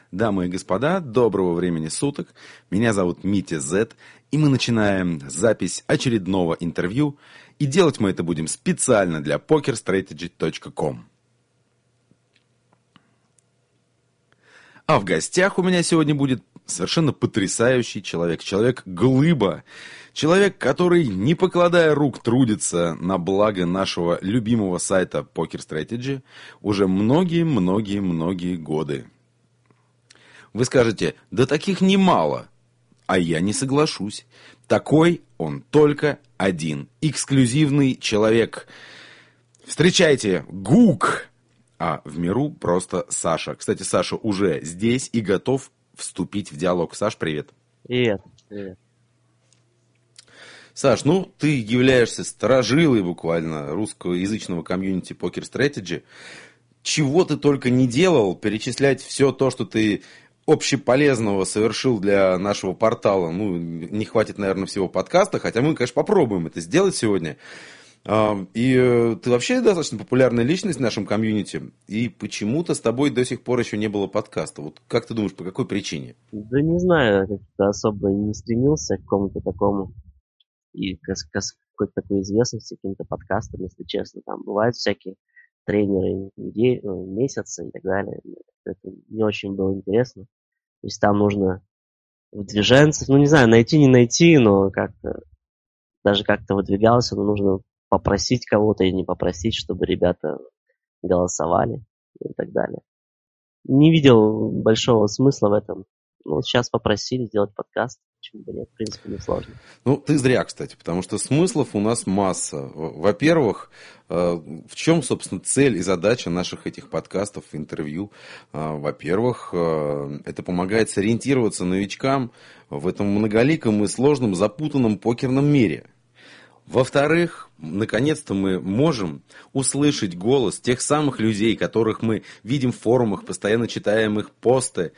Дамы и господа, доброго времени суток. Меня зовут Митя Зет, и мы начинаем запись очередного интервью. И делать мы это будем специально для pokerstrategy.com. А в гостях у меня сегодня будет совершенно потрясающий человек. Человек-глыба. Человек, который, не покладая рук, трудится на благо нашего любимого сайта Poker Strategy уже многие годы. Вы скажете, да таких немало. А я не соглашусь. Такой он только один. Эксклюзивный человек. Встречайте, Гук! А в миру просто Саша. Кстати, Саша уже здесь и готов вступить в диалог. Саш, привет. Привет. Саш, ты являешься сторожилой буквально русскоязычного комьюнити Poker Strategy. Чего ты только не делал, перечислять все то, что ты общеполезного совершил для нашего портала. Не хватит, наверное, всего подкаста, хотя мы, конечно, попробуем это сделать сегодня. И ты вообще достаточно популярная личность в нашем комьюнити, и почему-то с тобой до сих пор еще не было подкаста. Вот как ты думаешь, по какой причине? Да не знаю, как-то особо не стремился к какому-то такому и к какой-то такой известности, каким-то подкастам, если честно. Там бывают всякие тренеры месяца и так далее. Это не очень было интересно. То есть там нужно выдвиженцев, не знаю, найти, не найти, но даже как-то выдвигался, но нужно попросить кого-то и не попросить, чтобы ребята голосовали и так далее. Не видел большого смысла в этом. Сейчас попросили сделать подкаст. Почему бы нет? В принципе, не сложно. Ты зря, кстати, потому что смыслов у нас масса. Во-первых, в чем, собственно, цель и задача наших этих подкастов, интервью? Во-первых, это помогает сориентироваться новичкам в этом многоликом и сложном, запутанном покерном мире. Во-вторых, наконец-то мы можем услышать голос тех самых людей, которых мы видим в форумах, постоянно читаем их посты,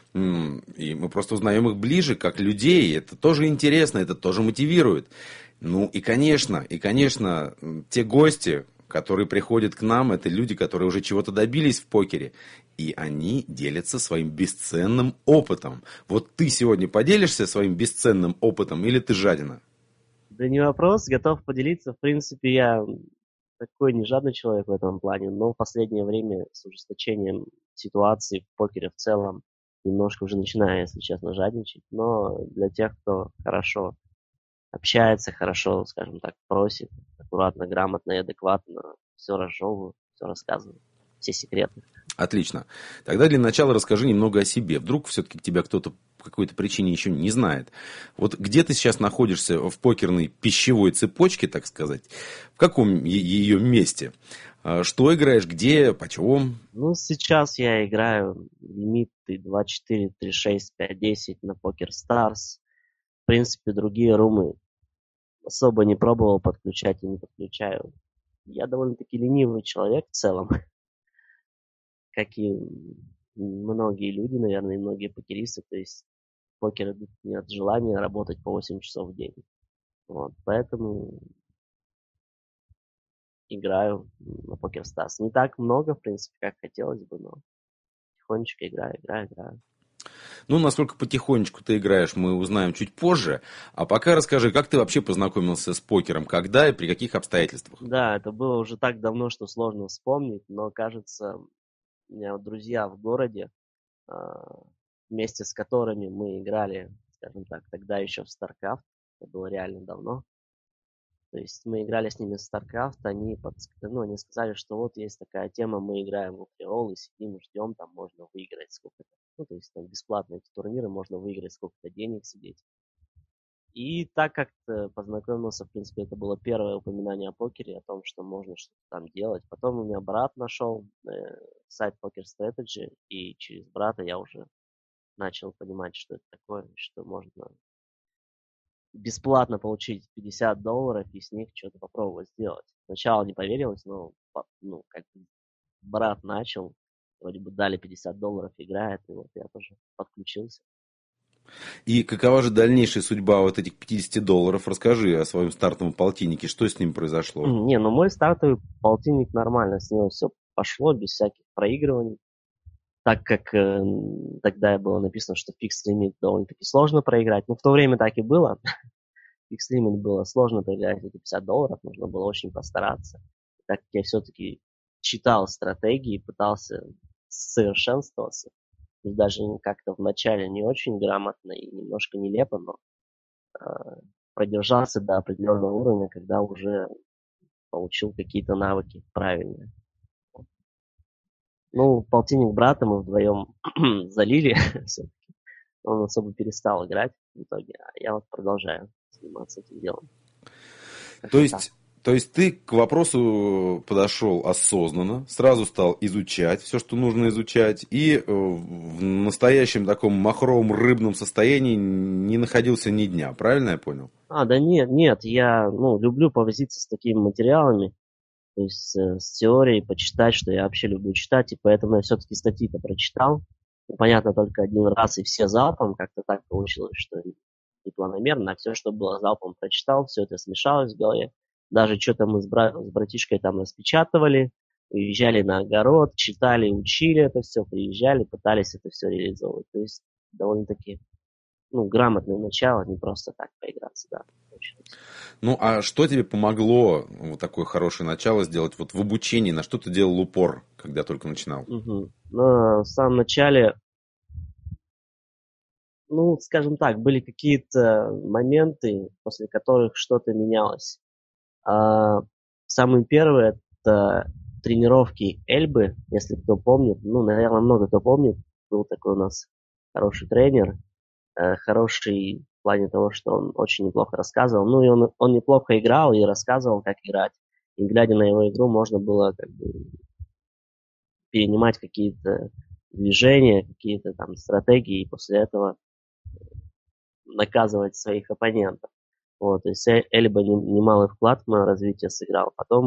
и мы просто узнаем их ближе, как людей. Это тоже интересно, это тоже мотивирует. И, конечно, те гости, которые приходят к нам, это люди, которые уже чего-то добились в покере, и они делятся своим бесценным опытом. Вот ты сегодня поделишься своим бесценным опытом или ты жадина? Да не вопрос, готов поделиться. В принципе, я такой не жадный человек в этом плане, но в последнее время с ужесточением ситуации в покере в целом немножко уже начинаю, если честно, жадничать. Но для тех, кто хорошо общается, хорошо, скажем так, просит, аккуратно, грамотно и адекватно, все разжевываю, все рассказываю, все секреты. Отлично. Тогда для начала расскажи немного о себе. Вдруг все-таки тебя кто-то по какой-то причине еще не знает. Вот где ты сейчас находишься в покерной пищевой цепочке, так сказать? В каком ее месте? Что играешь, где, почем? Сейчас я играю лимиты 2-4, 3-6, 5-10 на Poker Stars. В принципе, другие румы особо не пробовал подключать и не подключаю. Я довольно-таки ленивый человек в целом. Как и многие люди, наверное, и многие покеристы. То есть покер идут не от желания работать по 8 часов в день. Поэтому играю на Poker Stars. Не так много, в принципе, как хотелось бы, но тихонечко играю. Насколько потихонечку ты играешь, мы узнаем чуть позже. А пока расскажи, как ты вообще познакомился с покером, когда и при каких обстоятельствах? Да, это было уже так давно, что сложно вспомнить, но, кажется, у меня друзья в городе, вместе с которыми мы играли, скажем так, тогда еще в StarCraft, это было реально давно. То есть мы играли с ними в StarCraft, они сказали, что вот есть такая тема, мы играем в Фриол и сидим, ждем, там можно выиграть сколько-то. То есть там бесплатно эти турниры, можно выиграть сколько-то денег, сидеть. И так как-то познакомился, в принципе, это было первое упоминание о покере, о том, что можно что-то там делать. Потом у меня брат нашел сайт Poker Strategy, и через брата я уже начал понимать, что это такое, что можно бесплатно получить $50 и с них что-то попробовать сделать. Сначала не поверилось, но как брат начал, вроде бы дали $50, играет, и вот я тоже подключился. И какова же дальнейшая судьба вот этих $50? Расскажи о своем стартовом полтиннике, что с ним произошло? Мой стартовый полтинник нормально, с него все пошло, без всяких проигрываний. так как тогда было написано, что фикс лимит довольно-таки сложно проиграть. Ну, в то время так и было. Фикс лимит было сложно проиграть эти $50, нужно было очень постараться. Так как я все-таки читал стратегии, пытался совершенствоваться, то есть даже как-то вначале не очень грамотно и немножко нелепо, но продержался до определенного уровня, когда уже получил какие-то навыки правильные. Ну, полтинник брата мы вдвоем залили все-таки. Он особо перестал играть в итоге, а я вот продолжаю заниматься этим делом. То Как-то так. есть, то есть ты к вопросу подошел осознанно, сразу стал изучать все, что нужно изучать, и в настоящем таком махровом рыбном состоянии не находился ни дня, правильно я понял? Да нет, я люблю повозиться с такими материалами, то есть с теорией почитать, что я вообще люблю читать, и поэтому я все-таки статьи-то прочитал. Понятно, только один раз и все залпом, как-то так получилось, что не планомерно, а все, что было залпом прочитал, все это смешалось в голове. Даже что-то мы с братишкой там распечатывали, уезжали на огород, читали, учили это все, приезжали, пытались это все реализовывать. То есть довольно-таки грамотное начало, не просто так поиграться, да, получилось. Ну, а что тебе помогло вот такое хорошее начало сделать вот в обучении? На что ты делал упор, когда только начинал? Угу. Но в самом начале, скажем так, были какие-то моменты, после которых что-то менялось. Самый первый это тренировки Эльбы, если кто помнит. Наверное, много кто помнит. Был такой у нас хороший тренер, хороший в плане того, что он очень неплохо рассказывал. Ну и он неплохо играл и рассказывал, как играть. И глядя на его игру, можно было как бы перенимать какие-то движения, какие-то там стратегии, и после этого наказывать своих оппонентов. Вот, то есть Эльба немалый вклад в мое развитие сыграл. Потом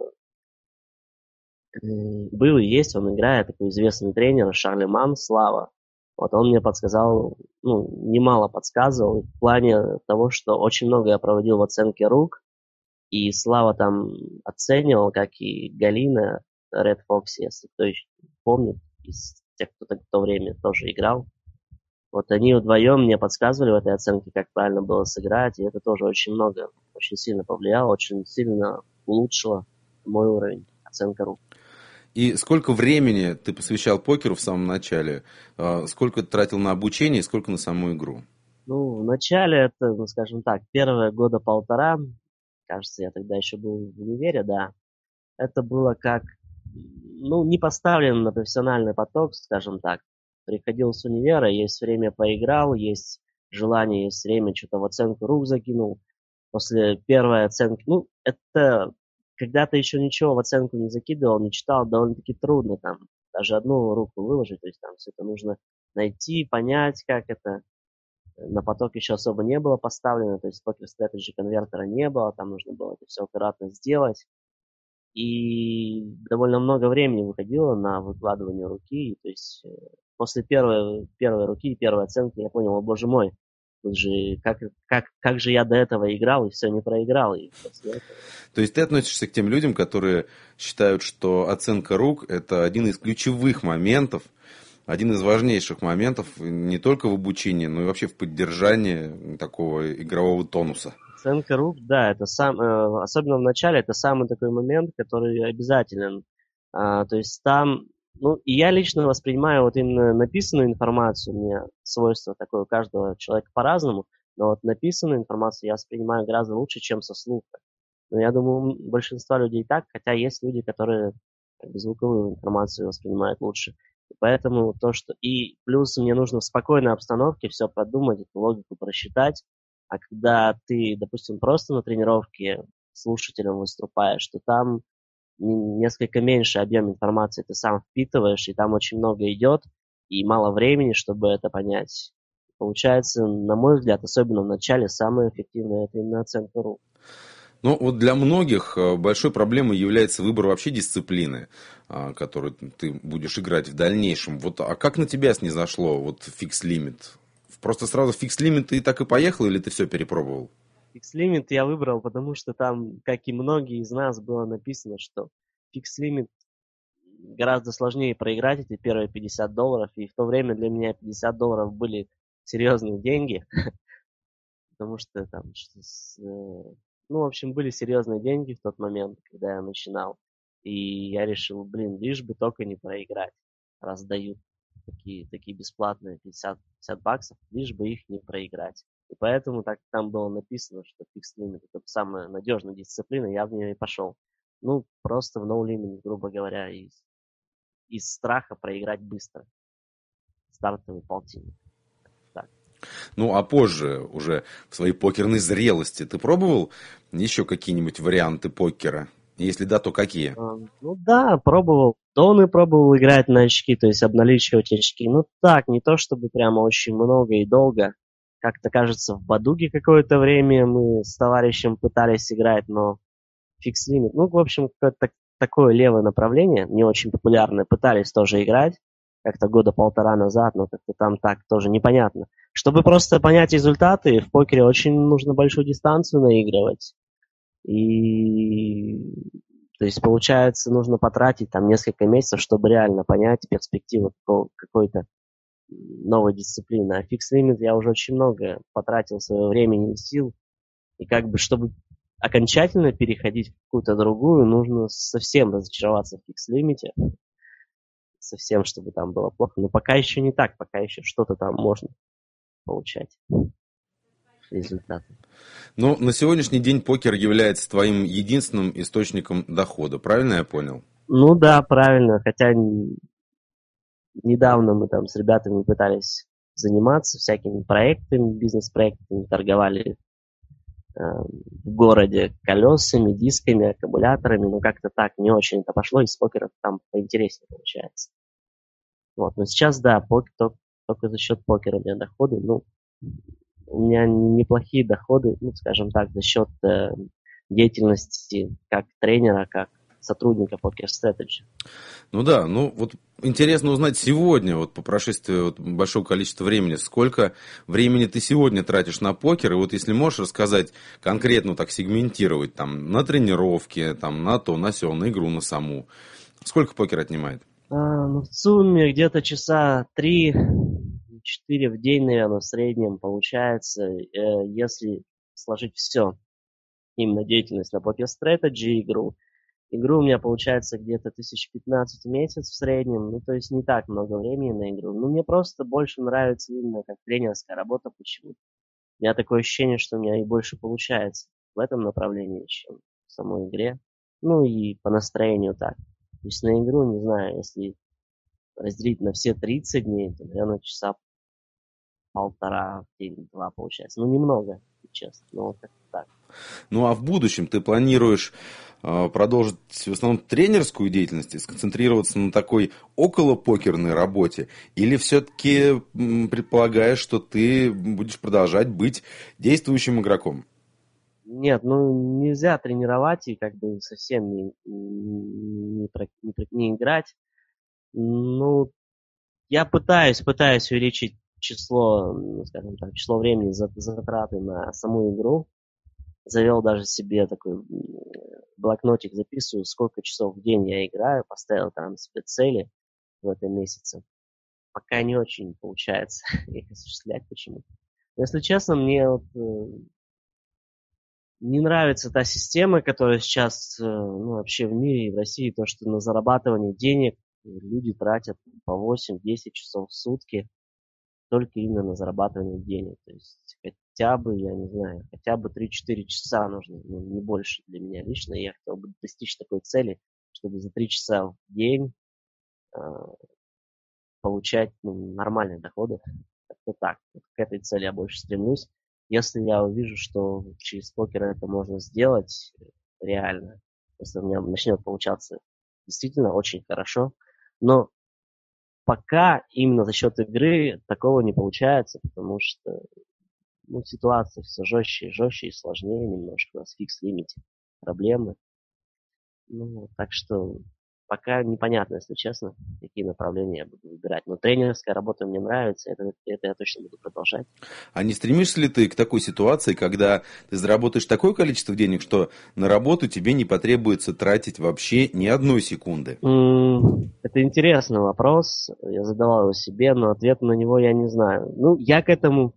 был и есть, он играет, такой известный тренер Шарлеман Слава. Вот он мне подсказал, немало подсказывал в плане того, что очень много я проводил в оценке рук, и Слава там оценивал, как и Галина Red Fox, если кто еще помнит, из тех, кто в то время тоже играл. Вот они вдвоем мне подсказывали в этой оценке, как правильно было сыграть, и это тоже очень много, очень сильно повлияло, очень сильно улучшило мой уровень оценка рук. И сколько времени ты посвящал покеру в самом начале? Сколько ты тратил на обучение и сколько на саму игру? В начале это, скажем так, первые года полтора, кажется, я тогда еще был в универе, да, это было как, не поставлено на профессиональный поток, скажем так. Приходил с универа, есть время поиграл, есть желание, есть время, что-то в оценку рук закинул. После первой оценки, это когда ты еще ничего в оценку не закидывал, не читал, довольно-таки трудно там даже одну руку выложить, то есть там все это нужно найти, понять, как это. На поток еще особо не было поставлено, то есть Poker Strategy конвертера не было, там нужно было это все аккуратно сделать. И довольно много времени выходило на выкладывание руки. То есть после первой руки, первой оценки я понял, о боже мой, тут же как же я до этого играл и все не проиграл. И после этого... То есть ты относишься к тем людям, которые считают, что оценка рук – это один из ключевых моментов, один из важнейших моментов не только в обучении, но и вообще в поддержании такого игрового тонуса. Оценка рук, да, это особенно в начале, это самый такой момент, который обязателен. То есть там, и я лично воспринимаю вот именно написанную информацию, у меня свойство такое у каждого человека по-разному, но вот написанную информацию я воспринимаю гораздо лучше, чем со слуха. Но я думаю, большинство людей так, хотя есть люди, которые как бы звуковую информацию воспринимают лучше. И поэтому то, что... И плюс мне нужно в спокойной обстановке все продумать, эту логику просчитать. А когда ты, допустим, просто на тренировке слушателем выступаешь, то там несколько меньше объем информации ты сам впитываешь, и там очень много идет, и мало времени, чтобы это понять. Получается, на мой взгляд, особенно в начале, самое эффективное это именно оценка рук. Ну, вот для многих большой проблемой является выбор вообще дисциплины, которую ты будешь играть в дальнейшем. Вот, а как на тебя снизошло вот фикс-лимит? Просто сразу фикс-лимит и так и поехал, или ты все перепробовал? Фикс-лимит я выбрал, потому что там, как и многие из нас, было написано, что фикс-лимит гораздо сложнее проиграть эти первые $50, и в то время для меня $50 были серьезные деньги, потому что там, ну, в общем, были серьезные деньги в тот момент, когда я начинал, и я решил, лишь бы только не проиграть, раз дают такие бесплатные 50 баксов, лишь бы их не проиграть. И поэтому так там было написано, что Fixed Limit это самая надежная дисциплина, я в нее и пошел. Ну, просто в No Limit, грубо говоря, из страха проиграть быстро. Стартовый полтинник. Так. Ну, а позже, уже в своей покерной зрелости, ты пробовал еще какие-нибудь варианты покера? Если да, то какие? Ну да, пробовал. Доны пробовал играть на очки, то есть обналичивать очки. Ну так, не то чтобы прямо очень много и долго. Как-то кажется, в Бадуге какое-то время мы с товарищем пытались играть, но фикс лимит. Ну, в общем, какое-то такое левое направление, не очень популярное, пытались тоже играть, как-то года полтора назад, но как-то там так тоже непонятно. Чтобы просто понять результаты, в покере очень нужно большую дистанцию наигрывать. И то есть, получается, нужно потратить там несколько месяцев, чтобы реально понять перспективу какой-то новой дисциплины. А фикс лимит я уже очень много потратил своего времени и сил. И как бы, чтобы окончательно переходить в какую-то другую, нужно совсем разочароваться в фикс-лимите. Совсем, чтобы там было плохо. Но пока еще не так, пока еще что-то там можно получать. Результаты. Но на сегодняшний день покер является твоим единственным источником дохода, правильно я понял? Ну да, правильно. Хотя недавно мы там с ребятами пытались заниматься всякими проектами, бизнес-проектами, торговали в городе колесами, дисками, аккумуляторами, но как-то так не очень это пошло, и с покера там поинтереснее получается. Вот, но сейчас, да, только за счет покера у меня доходы, ну, у меня неплохие доходы, ну, скажем так, за счет деятельности как тренера, как сотрудника Poker Strategy. Ну да, ну вот интересно узнать сегодня, вот по прошествии вот большого количества времени, сколько времени ты сегодня тратишь на покер, и вот если можешь рассказать конкретно, так сегментировать, там, на тренировки, там, на то, на сё, на игру, на саму, сколько покер отнимает? Ну, в сумме где-то часа 3-4 в день, наверное, в среднем получается, если сложить все, именно деятельность на Poker Strategy, Игру у меня получается где-то 1015 в месяц в среднем, ну, то есть не так много времени на игру. Ну, мне просто больше нравится именно как тренерская работа почему-то. У меня такое ощущение, что у меня и больше получается в этом направлении, чем в самой игре. Ну, и по настроению так. То есть на игру, не знаю, если разделить на все 30 дней, то, наверное, часа полтора в день, два получается. Ну, немного, честно, но вот как-то так. Ну а в будущем ты планируешь продолжить в основном тренерскую деятельность и сконцентрироваться на такой околопокерной работе? Или все-таки предполагаешь, что ты будешь продолжать быть действующим игроком? Нет, ну нельзя тренировать и как бы совсем не играть. Ну, я пытаюсь увеличить число, ну, скажем так, число времени затраты на саму игру. Завел даже себе такой блокнотик, записываю, сколько часов в день я играю, поставил там себе цели в этом месяце. Пока не очень получается их осуществлять почему-то. Но, если честно, мне вот не нравится та система, которая сейчас ну, вообще в мире и в России, то, что на зарабатывание денег люди тратят по 8-10 часов в сутки только именно на зарабатывание денег. То есть хотя бы, я не знаю, хотя бы 3-4 часа нужно, ну, не больше для меня лично. Я хотел бы достичь такой цели, чтобы за 3 часа в день э, получать ну, нормальные доходы. Как-то так. Вот к этой цели я больше стремлюсь. Если я увижу, что через покер это можно сделать реально, если у меня начнет получаться действительно очень хорошо, но пока именно за счет игры такого не получается, потому что ну, ситуация все жестче и жестче и сложнее немножко. У нас фикс лимите проблемы. Ну, так что пока непонятно, если честно, какие направления я буду выбирать. Но тренерская работа мне нравится, это я точно буду продолжать. А не стремишься ли ты к такой ситуации, когда ты заработаешь такое количество денег, что на работу тебе не потребуется тратить вообще ни одной секунды? Это интересный вопрос. Я задавал его себе, но ответ на него я не знаю. Я к этому...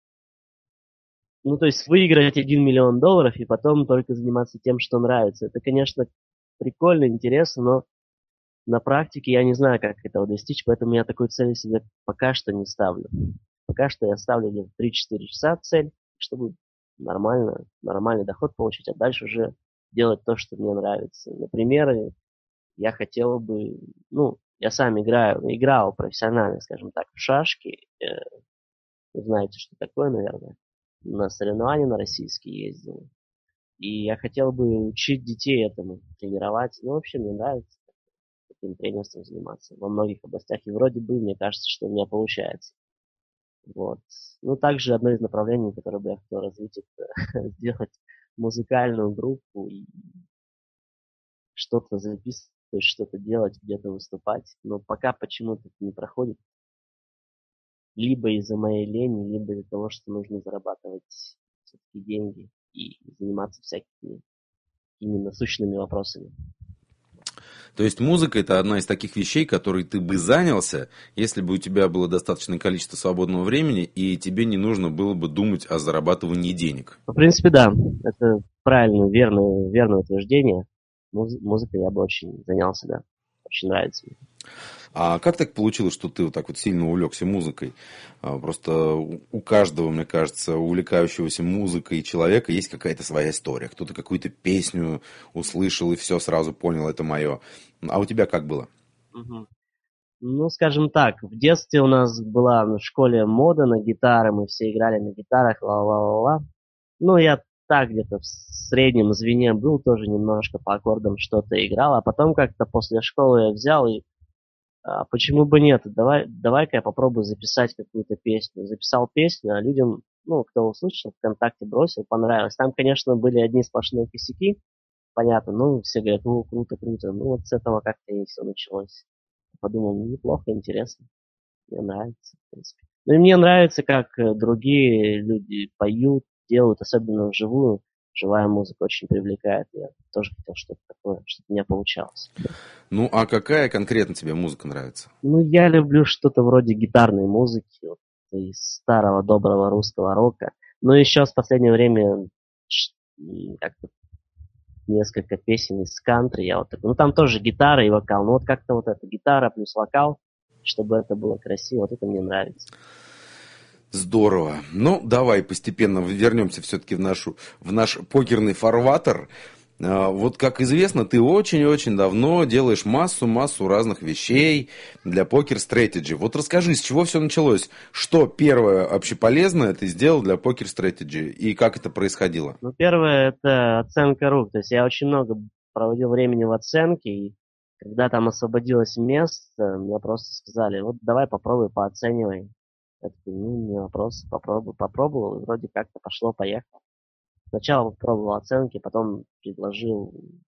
то есть выиграть $1 миллион и потом только заниматься тем, что нравится. Это, конечно, прикольно, интересно, но на практике я не знаю, как этого достичь, поэтому я такой цели себе пока что не ставлю. Пока что я ставлю где-то 3-4 часа цель, чтобы нормальный доход получить, а дальше уже делать то, что мне нравится. Например, я хотел бы, я сам играл профессионально, скажем так, в шашки. Вы знаете, что такое, наверное. На соревнования на российские ездил. И я хотел бы учить детей этому, тренировать. Вообще мне нравится таким тренерством заниматься во многих областях. И вроде бы, мне кажется, что у меня получается. Вот. Также одно из направлений, которое бы я хотел развить, это сделать музыкальную группу и что-то записывать, что-то делать, где-то выступать. Но пока почему-то это не проходит. Либо из-за моей лени, либо из-за того, что нужно зарабатывать все-таки деньги и заниматься всякими именно насущными вопросами. То есть музыка – это одна из таких вещей, которой ты бы занялся, если бы у тебя было достаточное количество свободного времени, и тебе не нужно было бы думать о зарабатывании денег. В принципе, да. Это правильное, верное утверждение. Музыкой я бы очень занялся, да. Очень нравится мне. А как так получилось, что ты вот так вот сильно увлекся музыкой? Просто у каждого, мне кажется, увлекающегося музыкой человека есть какая-то своя история. Кто-то какую-то песню услышал и все, сразу понял, это мое. А у тебя как было? Скажем так, в детстве у нас была в школе мода на гитары, мы все играли на гитарах, ла-ла-ла-ла. Я так где-то в среднем звене был, тоже немножко по аккордам что-то играл, а потом как-то после школы я взял и почему бы нет, давай-ка я попробую записать какую-то песню. Записал песню, а людям, кто услышал, ВКонтакте бросил, понравилось. Там, конечно, были одни сплошные косяки, понятно, все говорят, круто, круто. Вот с этого как-то и все началось. Подумал, неплохо, интересно, мне нравится, в принципе. И мне нравится, как другие люди поют, делают, особенно вживую. Живая музыка очень привлекает. Я тоже хотел что-то такое, чтобы у меня получалось. А какая конкретно тебе музыка нравится? Я люблю что-то вроде гитарной музыки, из старого доброго русского рока. Но еще в последнее время как-то несколько песен из кантри. Я такой, там тоже гитара и вокал. Как-то эта гитара плюс вокал, чтобы это было красиво, это мне нравится. Здорово. Давай постепенно вернемся все-таки в наш покерный фарватер. Вот, как известно, ты очень-очень давно делаешь массу разных вещей для Poker Strategy. Вот расскажи, с чего все началось? Что первое общеполезное ты сделал для Poker Strategy и как это происходило? Первое – это оценка рук. То есть я очень много проводил времени в оценке, и когда там освободилось место, мне просто сказали, давай попробуй, пооценивай. Я такой, не вопрос, попробовал, и вроде как-то пошло-поехало. Сначала попробовал оценки, потом предложил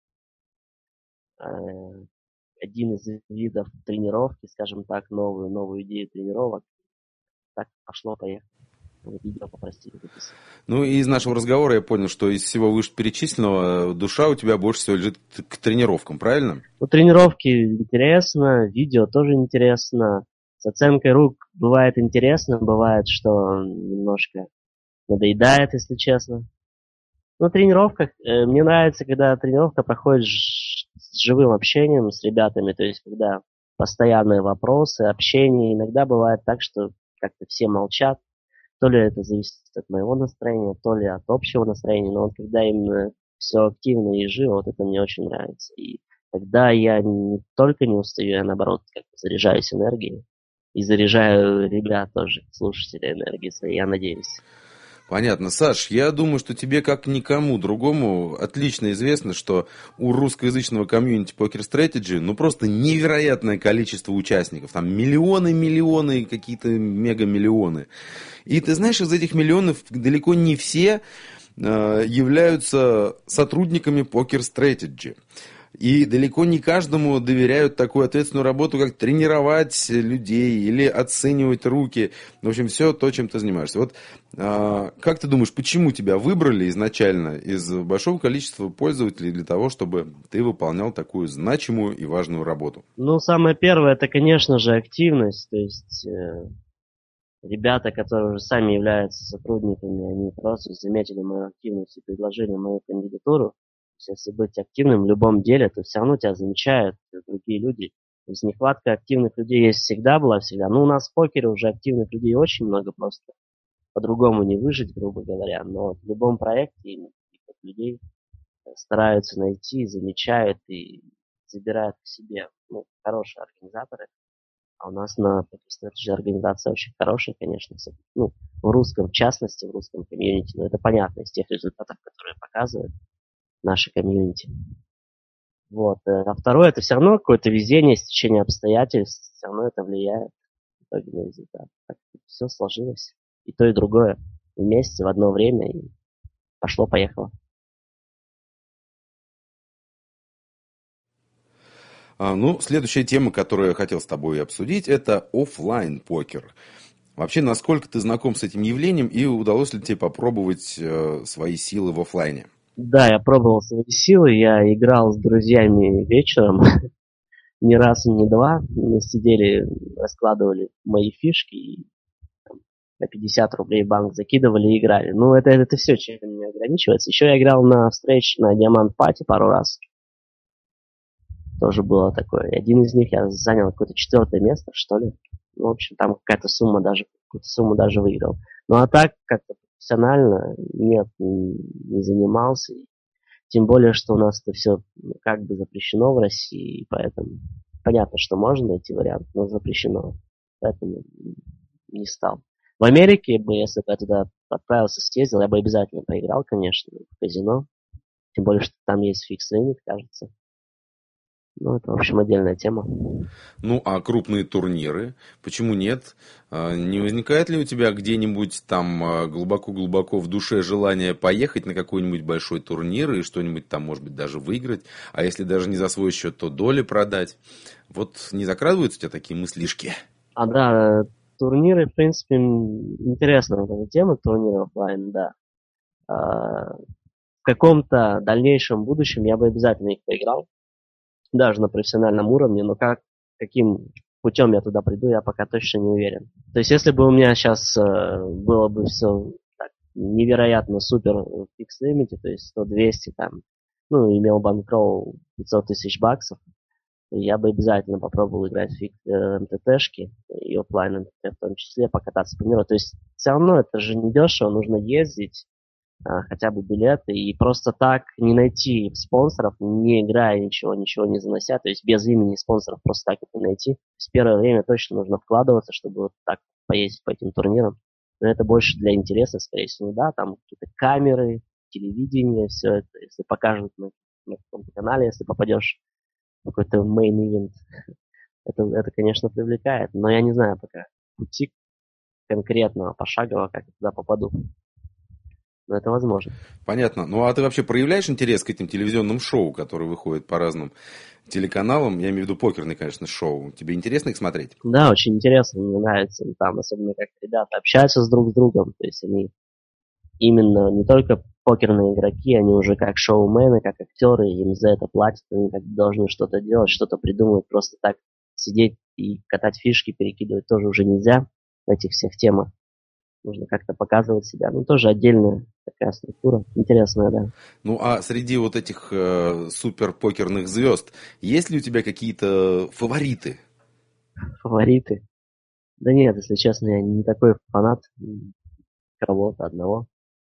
один из видов тренировки, скажем так, новую идею тренировок. Так пошло-поехало. Видео попросили записать. Из нашего разговора я понял, что из всего вышеперечисленного душа у тебя больше всего лежит к тренировкам, правильно? Тренировки интересно, видео тоже интересно. С оценкой рук бывает интересно, бывает, что немножко надоедает, если честно. На тренировках мне нравится, когда тренировка проходит с живым общением с ребятами, то есть когда постоянные вопросы, общение. Иногда бывает так, что как-то все молчат. То ли это зависит от моего настроения, то ли от общего настроения, но когда именно все активно и живо, это мне очень нравится. И тогда я не только не устаю, я наоборот как-то заряжаюсь энергией. И заряжаю ребят тоже, слушателей энергии своей, я надеюсь. Понятно. Саш, я думаю, что тебе, как никому другому, отлично известно, что у русскоязычного комьюнити Poker Strategy просто невероятное количество участников. Там миллионы, какие-то мегамиллионы. И ты знаешь, из этих миллионов далеко не все являются сотрудниками Poker Strategy. И далеко не каждому доверяют такую ответственную работу, как тренировать людей или оценивать руки. В общем, все то, чем ты занимаешься. Вот как ты думаешь, почему тебя выбрали изначально из большого количества пользователей для того, чтобы ты выполнял такую значимую и важную работу? Ну, самое первое, это, конечно же, активность. То есть ребята, которые уже сами являются сотрудниками, они просто заметили мою активность и предложили мою кандидатуру. То есть, если быть активным в любом деле, то все равно тебя замечают другие люди. То есть нехватка активных людей есть всегда была, всегда. Ну, у нас в покере уже активных людей очень много, просто по-другому не выжить, грубо говоря. Но в любом проекте именно таких людей стараются найти, замечают и забирают к себе. Ну, хорошие организаторы. А у нас на стратегии организация очень хорошая, конечно, ну, в русском, в частности, в русском комьюнити, но это понятно из тех результатов, которые показывают наши комьюнити. Вот. А второе, это все равно какое-то везение, стечение обстоятельств, все равно это влияет в итоге на результат. Так, все сложилось. И то, и другое вместе в одно время, и пошло-поехало. Ну, следующая тема, которую я хотел с тобой обсудить, это оффлайн покер. Вообще, насколько ты знаком с этим явлением и удалось ли тебе попробовать свои силы в оффлайне? Да, я пробовал свои силы, я играл с друзьями вечером, ни раз и не два. Мы сидели, раскладывали мои фишки и там, на 50 рублей банк закидывали и играли. Ну, это все, чем не ограничивается. Еще я играл на встреч на Diamond Party пару раз. Тоже было такое. И один из них я занял какое-то 4 место, что ли. Ну, в общем, там какую-то сумму даже выиграл. Ну, а так, как-то профессионально, нет, не занимался. Тем более, что у нас это все как бы запрещено в России, и поэтому понятно, что можно найти вариант, но запрещено. Поэтому не стал. В Америке бы, если бы я туда отправился, съездил, я бы обязательно поиграл, конечно, в казино. Тем более, что там есть фикс-лимит, кажется. Ну, это, в общем, отдельная тема. Ну, а крупные турниры? Почему нет? Не возникает ли у тебя где-нибудь там глубоко-глубоко в душе желание поехать на какой-нибудь большой турнир и что-нибудь там, может быть, даже выиграть? А если даже не за свой счет, то доли продать? Вот не закрадываются у тебя такие мыслишки? Да, турниры, в принципе, интересная вот эта тема, турниры оффлайн, да. В каком-то дальнейшем будущем я бы обязательно их поиграл. Даже на профессиональном уровне, но каким путем я туда приду, я пока точно не уверен. То есть, если бы у меня сейчас было бы все так, невероятно супер в фикс-лимите, то есть 100-200 там, ну, имел банкроу 500 тысяч баксов, я бы обязательно попробовал играть в МТТшки и оффлайн МТТ в том числе, покататься по миру. То есть, все равно это же не дешево, нужно ездить, хотя бы билеты, и просто так не найти спонсоров, не играя ничего не занося, то есть без имени спонсоров просто так это не найти. То есть первое время точно нужно вкладываться, чтобы вот так поездить по этим турнирам. Но это больше для интереса, скорее всего, да, там какие-то камеры, телевидение, все это, если покажут на каком-то канале, если попадешь в какой-то main event, это, конечно, привлекает, но я не знаю пока пути конкретного, пошагово, как я туда попаду. Но это возможно. Понятно. Ну, а ты вообще проявляешь интерес к этим телевизионным шоу, которые выходят по разным телеканалам? Я имею в виду покерные, конечно, шоу. Тебе интересно их смотреть? Да, очень интересно, мне нравится. Там, особенно как ребята общаются друг с другом. То есть они именно не только покерные игроки, они уже как шоумены, как актеры, им за это платят, они как должны что-то делать, что-то придумывать. Просто так сидеть и катать фишки, перекидывать тоже уже нельзя в этих всех темах. Нужно как-то показывать себя. Ну, тоже отдельная такая структура. Интересная, да. Ну, а среди вот этих супер-покерных звезд, есть ли у тебя какие-то фавориты? Фавориты? Да нет, если честно, я не такой фанат кого-то одного.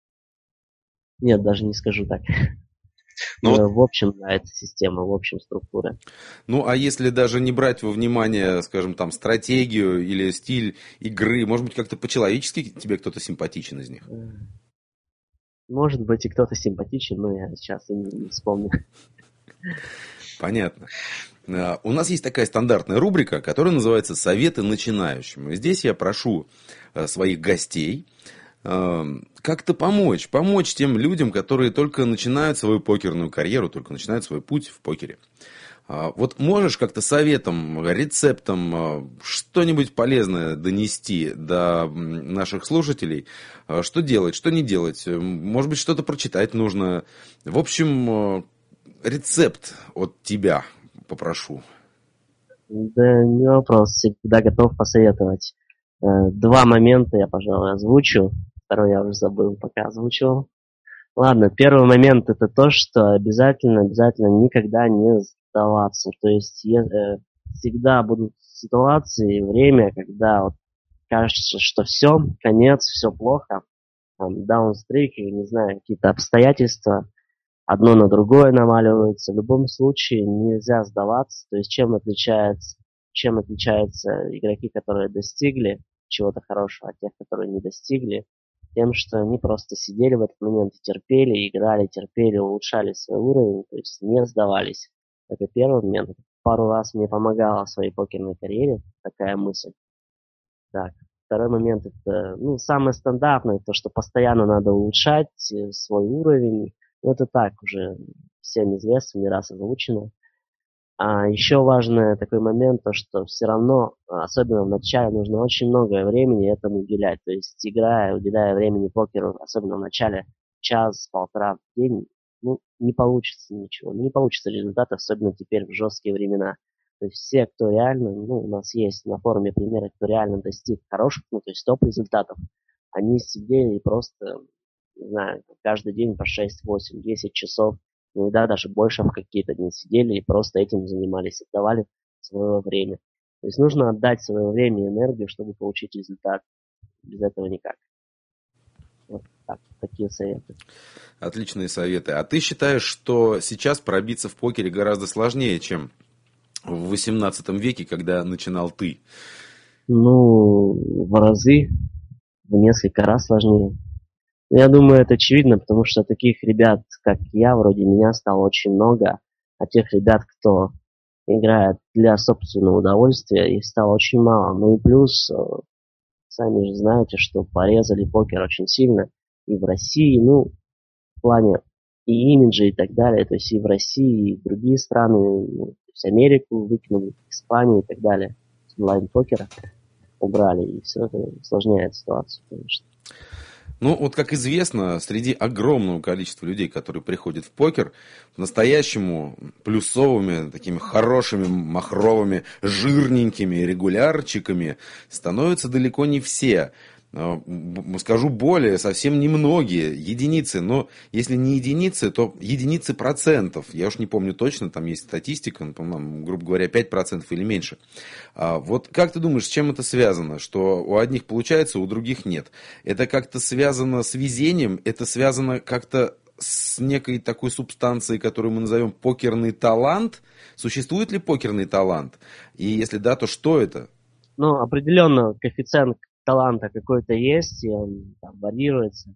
Нет, даже не скажу так. Ну, В общем, да, это система, в общем, структура. ну, а если даже не брать во внимание, скажем, там, стратегию или стиль игры, может быть, как-то по-человечески тебе кто-то симпатичен из них? Может быть, и кто-то симпатичен, но я сейчас и не вспомню. Понятно. У нас есть такая стандартная рубрика, которая называется «Советы начинающим». И здесь я прошу своих гостей как-то помочь тем людям, которые только начинают свою покерную карьеру, только начинают свой путь в покере. Вот можешь как-то советом, рецептом что-нибудь полезное донести до наших слушателей? Что делать, что не делать? Может быть, что-то прочитать нужно? В общем, рецепт от тебя попрошу. Да, не вопрос, всегда готов посоветовать. Два момента я, пожалуй, озвучу. Второй я уже забыл, пока озвучивал. Ладно, первый момент это то, что обязательно никогда не сдаваться. То есть всегда будут ситуации, время, когда вот кажется, что все, конец, все плохо, там, даунстрик, не знаю, какие-то обстоятельства, одно на другое наваливаются. В любом случае нельзя сдаваться. То есть чем отличаются игроки, которые достигли чего-то хорошего, от тех, которые не достигли? Тем, что они просто сидели в этот момент и терпели, играли, терпели, улучшали свой уровень, то есть не сдавались. Это первый момент. Пару раз мне помогала в своей покерной карьере такая мысль. Так, второй момент это, самое стандартное, то, что постоянно надо улучшать свой уровень. Ну, это так уже всем известно, не раз озвучено. А еще важный такой момент, то что все равно, особенно в начале, нужно очень много времени этому уделять. То есть уделяя времени покеру, особенно в начале, час-полтора в день, не получится ничего. Не получится результат, особенно теперь в жесткие времена. То есть все, кто реально, у нас есть на форуме примеры, кто реально достиг хороших, то есть топ-результатов, они сидели и просто, не знаю, каждый день по 6, 8, 10 часов, иногда даже больше в какие-то дни сидели и просто этим занимались, отдавали свое время. То есть нужно отдать свое время и энергию, чтобы получить результат. Без этого никак. Вот так, такие советы. Отличные советы. А ты считаешь, что сейчас пробиться в покере гораздо сложнее, чем в 18 веке, когда начинал ты? В разы, в несколько раз сложнее. Я думаю, это очевидно, потому что таких ребят, как я, вроде меня, стало очень много, а тех ребят, кто играет для собственного удовольствия, их стало очень мало. Ну и плюс, сами же знаете, что порезали покер очень сильно и в России, в плане и имиджа и так далее, то есть и в России, и в другие страны, то есть Америку выкинули, Испанию и так далее. Онлайн-покера убрали, и все это усложняет ситуацию, конечно. Вот как известно, среди огромного количества людей, которые приходят в покер, по-настоящему плюсовыми, такими хорошими, махровыми, жирненькими регулярчиками становятся далеко не все. Скажу более, совсем немногие, единицы, но если не единицы, то единицы процентов. Я уж не помню точно, там есть статистика, по-моему, грубо говоря, 5% или меньше. Вот как ты думаешь, с чем это связано? Что у одних получается, у других нет. Это как-то связано с везением, это связано как-то с некой такой субстанцией, которую мы назовем покерный талант. Существует ли покерный талант? И если да, то что это? Определенно коэффициент таланта какой-то есть, и он там варьируется.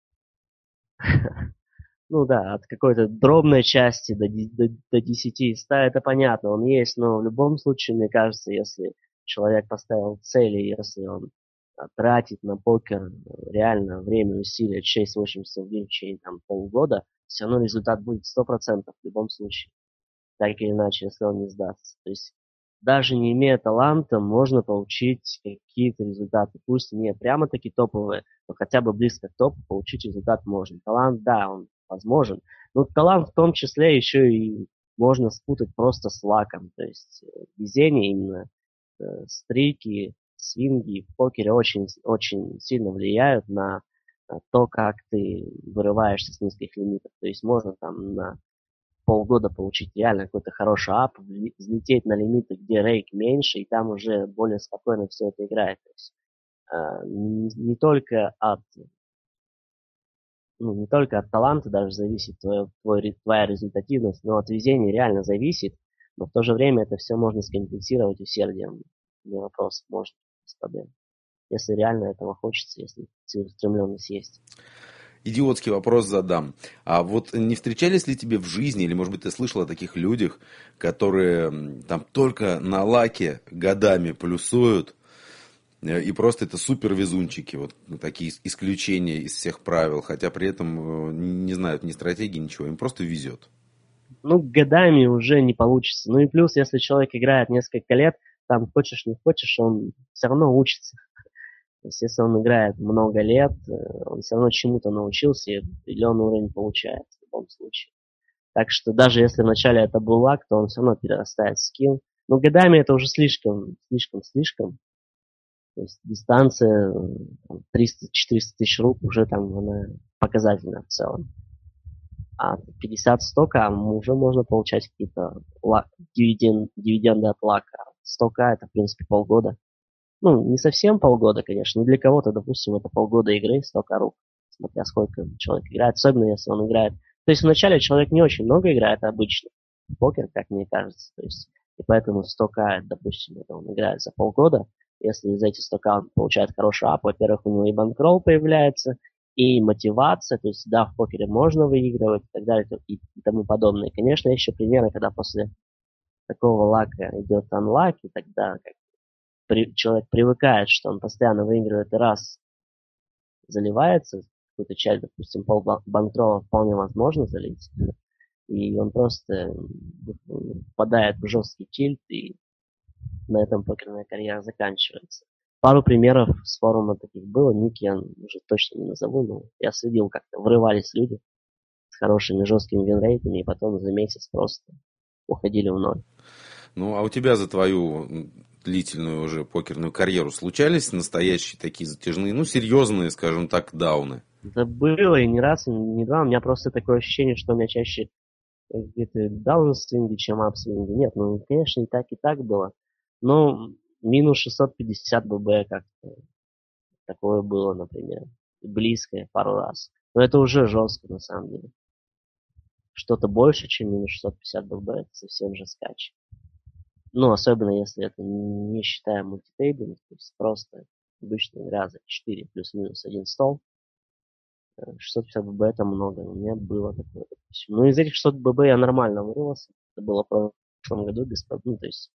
От какой-то дробной части до 10 и 100, это понятно, он есть, но в любом случае, мне кажется, если человек поставил цели, если он тратит на покер реально время, усилия 6-8 часов в день в течение полугода, все равно результат будет 100% в любом случае. Так или иначе, если он не сдастся. То есть даже не имея таланта, можно получить какие-то результаты. Пусть не прямо-таки топовые, но хотя бы близко к топу получить результат можно. Талант, да, он возможен. Но талант в том числе еще и можно спутать просто с лаком. То есть везение именно, стрики, свинги в покере очень, очень сильно влияют на то, как ты вырываешься с низких лимитов. То есть можно на полгода получить реально какой-то хороший ап, взлететь на лимиты, где рейк меньше, и там уже более спокойно все это играет. То есть, не только от таланта даже зависит твоя результативность, но от везения реально зависит, но в то же время это все можно скомпенсировать усердием. Не вопрос, может, без проблем. Если реально этого хочется, если целеустремленность есть. Идиотский вопрос задам. А вот не встречались ли тебе в жизни, или, может быть, ты слышал о таких людях, которые там только на лаке годами плюсуют, и просто это супер везунчики, вот такие исключения из всех правил, хотя при этом не знают ни стратегии, ничего, им просто везет. Ну, годами уже не получится. Ну и плюс, если человек играет несколько лет, там хочешь не хочешь, он все равно учится. То есть если он играет много лет, он все равно чему-то научился и определенный уровень получает в любом случае. Так что даже если вначале это был лаг, то он все равно перерастает в скилл. Но годами это уже слишком. То есть дистанция 300-400 тысяч рук уже там она показательна в целом. А 50-100к уже можно получать какие-то дивиденды от лака. 100к это, в принципе, полгода. Ну, не совсем полгода, конечно, но для кого-то, допустим, это полгода игры, 100к рук, смотря сколько человек играет, особенно если он играет. То есть вначале человек не очень много играет обычно, в покер, как мне кажется, то есть, и поэтому 100к, допустим, это он играет за полгода, если из этих 100к он получает хороший ап, во-первых, у него и банкролл появляется, и мотивация, то есть, да, в покере можно выигрывать и так далее, и тому подобное. Конечно, есть еще примеры, когда после такого лака идет анлак, и тогда как человек привыкает, что он постоянно выигрывает и раз заливается, какую-то часть, допустим, пол банкрола вполне возможно залить, и он просто впадает в жесткий тильт, и на этом покерная карьера заканчивается. Пару примеров с форума таких было, ники я уже точно не назову, но я следил, как-то врывались люди с хорошими жесткими винрейтами, и потом за месяц просто уходили в ноль. Ну, а у тебя за твою длительную уже покерную карьеру случались настоящие такие затяжные, ну, серьезные, скажем так, дауны? Да было и не раз, и не два. У меня просто такое ощущение, что у меня чаще где-то даунсвинги, чем апсвинги. Нет, ну, конечно, и так было. Но минус 650 ББ как-то такое было, например. Близкое пару раз. Но это уже жестко, на самом деле. Что-то больше, чем минус 650 ББ, это совсем же скач. Ну, особенно если это не считая мультитейбинг, то есть просто обычная игра за 4 плюс-минус 1 стол. 650 ББ это много. У меня было такое, допустим. Ну, из этих 600 ББ я нормально вырвался. Это было в прошлом году без проблем. Ну, то есть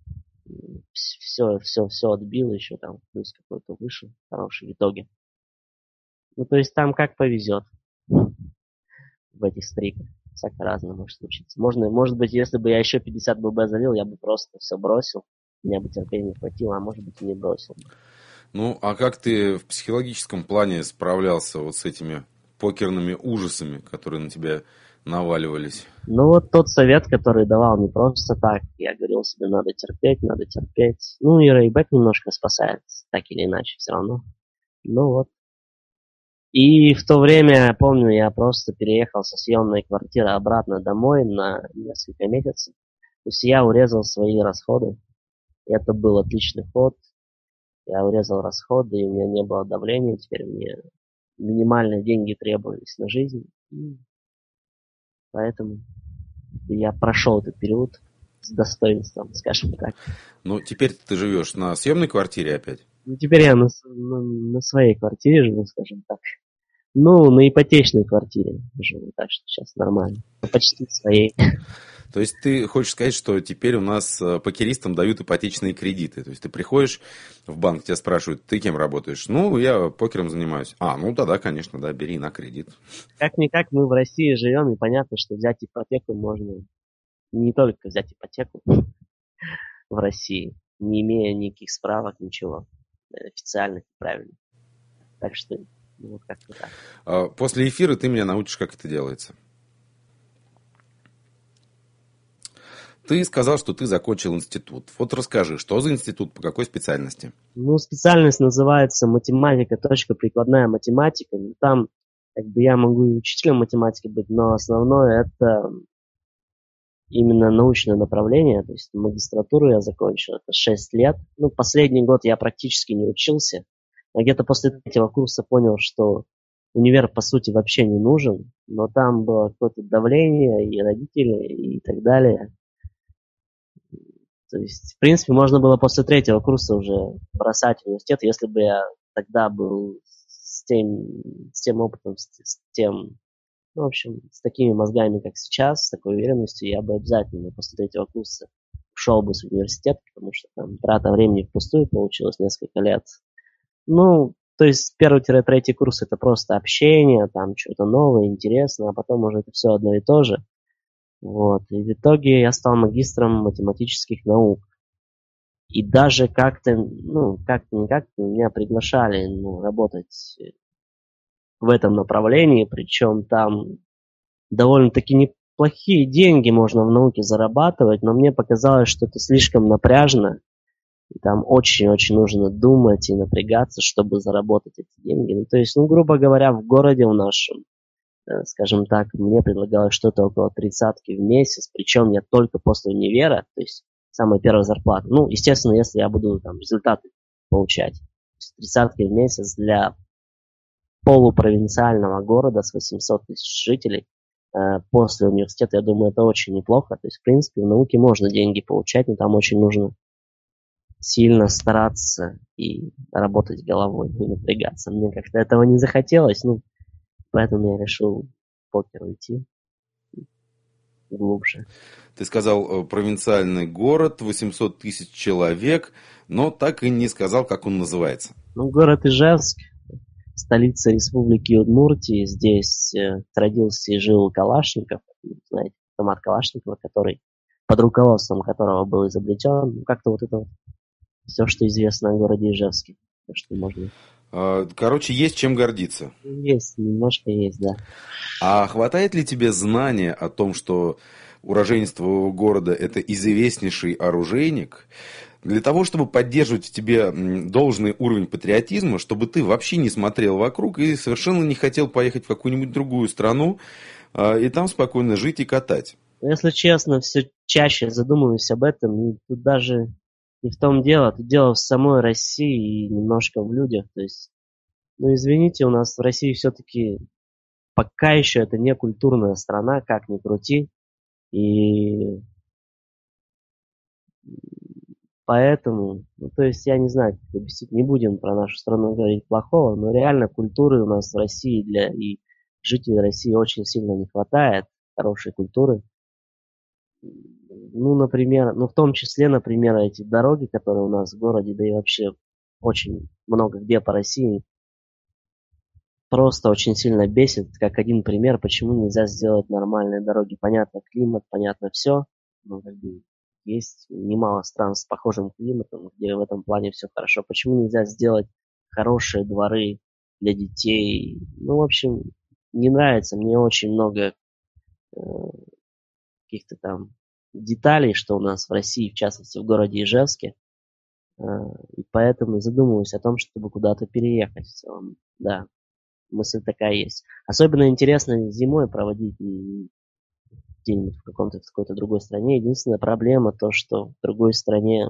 все отбил еще там, плюс какой-то вышел хороший в итоге. Ну, то есть там как повезет в этих стриках. Всяко разное может случиться. Может быть, если бы я еще 50 ББ залил, я бы просто все бросил. Меня бы терпения не хватило, а может быть и не бросил. Ну, а как ты в психологическом плане справлялся вот с этими покерными ужасами, которые на тебя наваливались? Ну, вот тот совет, который давал не просто так. Я говорил себе, надо терпеть, надо терпеть. Ну, и рейбэк немножко спасает, так или иначе, все равно. Ну, вот. И в то время, я помню, я просто переехал со съемной квартиры обратно домой на несколько месяцев. То есть я урезал свои расходы. И это был отличный ход. Я урезал расходы, и у меня не было давления. Теперь мне минимальные деньги требовались на жизнь. И поэтому я прошел этот период с достоинством, скажем так. Ну, теперь ты живешь на съемной квартире опять? Ну, теперь я на своей квартире живу, скажем так. Ну, на ипотечной квартире живу, так что сейчас нормально. Ну, почти своей. То есть ты хочешь сказать, что теперь у нас покеристам дают ипотечные кредиты. То есть ты приходишь в банк, тебя спрашивают, ты кем работаешь? Ну, я покером занимаюсь. А, ну да, конечно, да, бери на кредит. Как-никак мы в России живем, и понятно, что взять ипотеку можно не только взять ипотеку в России, не имея никаких справок, ничего официальных и правильных. Так что, ну, вот как-то так. После эфира ты меня научишь, как это делается. Ты сказал, что ты закончил институт. Вот расскажи, что за институт, по какой специальности? Ну, специальность называется математика, прикладная математика. Там, как бы, я могу и учителем математики быть, но основное это именно научное направление. То есть магистратуру я закончил, это 6 лет. Ну, последний год я практически не учился. Я где-то после третьего курса понял, что универ, по сути, вообще не нужен. Но там было какое-то давление и родители, и так далее. То есть, в принципе, можно было после третьего курса уже бросать университет, если бы я тогда был с тем опытом, с тем, ну, в общем, с такими мозгами, как сейчас, с такой уверенностью, я бы обязательно после третьего курса ушел бы с университета, потому что там трата времени впустую получилось несколько лет. Ну, то есть 1-3 курс это просто общение, там что-то новое, интересное, а потом уже это все одно и то же. Вот. И в итоге я стал магистром математических наук. И даже как-то, ну, как-то не как-то меня приглашали, ну, работать в этом направлении, причем там довольно-таки неплохие деньги можно в науке зарабатывать, но мне показалось, что это слишком напряжно. И там очень-очень нужно думать и напрягаться, чтобы заработать эти деньги. Ну, то есть, ну, грубо говоря, в городе в нашем, скажем так, мне предлагалось что-то около 30-ки в месяц, причем я только после универа, то есть самая первая зарплата. Ну, естественно, если я буду там результаты получать. То есть 30-ки в месяц для полупровинциального города с 800 тысяч жителей после университета, я думаю, это очень неплохо. То есть, в принципе, в науке можно деньги получать, но там очень нужно сильно стараться и работать головой, не напрягаться. Мне как-то этого не захотелось, ну, поэтому я решил в покер уйти глубже. Ты сказал, провинциальный город, 800 тысяч человек, но так и не сказал, как он называется. Ну, город Ижевск, столица республики Удмуртии. Здесь родился и жил Калашников, знаете, автомат Калашникова, который, под руководством которого был изобретен. Ну, как-то вот это вот все, что известно о городе Ижевске. То, что можно... Короче, есть чем гордиться. Есть, немножко есть, да. А хватает ли тебе знания о том, что уроженец твоего города – это известнейший оружейник, для того, чтобы поддерживать в тебе должный уровень патриотизма, чтобы ты вообще не смотрел вокруг и совершенно не хотел поехать в какую-нибудь другую страну и там спокойно жить и катать? Если честно, все чаще задумываюсь об этом, и тут даже не в том дело, тут дело в самой России и немножко в людях. То есть, ну извините, у нас в России все-таки пока еще это не культурная страна, как ни крути. И поэтому, ну то есть я не знаю, как объяснить, не будем про нашу страну говорить плохого, но реально культуры у нас в России и жителей России очень сильно не хватает, хорошей культуры. Ну, например, ну, в том числе, например, эти дороги, которые у нас в городе, да и вообще очень много где по России, просто очень сильно бесит, как один пример, почему нельзя сделать нормальные дороги. Понятно, климат, понятно все, но как бы есть немало стран с похожим климатом, где в этом плане все хорошо. Почему нельзя сделать хорошие дворы для детей? Ну, в общем, не нравится мне очень много каких-то там деталей, что у нас в России, в частности в городе Ижевске, и поэтому задумываюсь о том, чтобы куда-то переехать в целом. Да, мысль такая есть. Особенно интересно зимой проводить где-нибудь в какой-то другой стране. Единственная проблема то, что в другой стране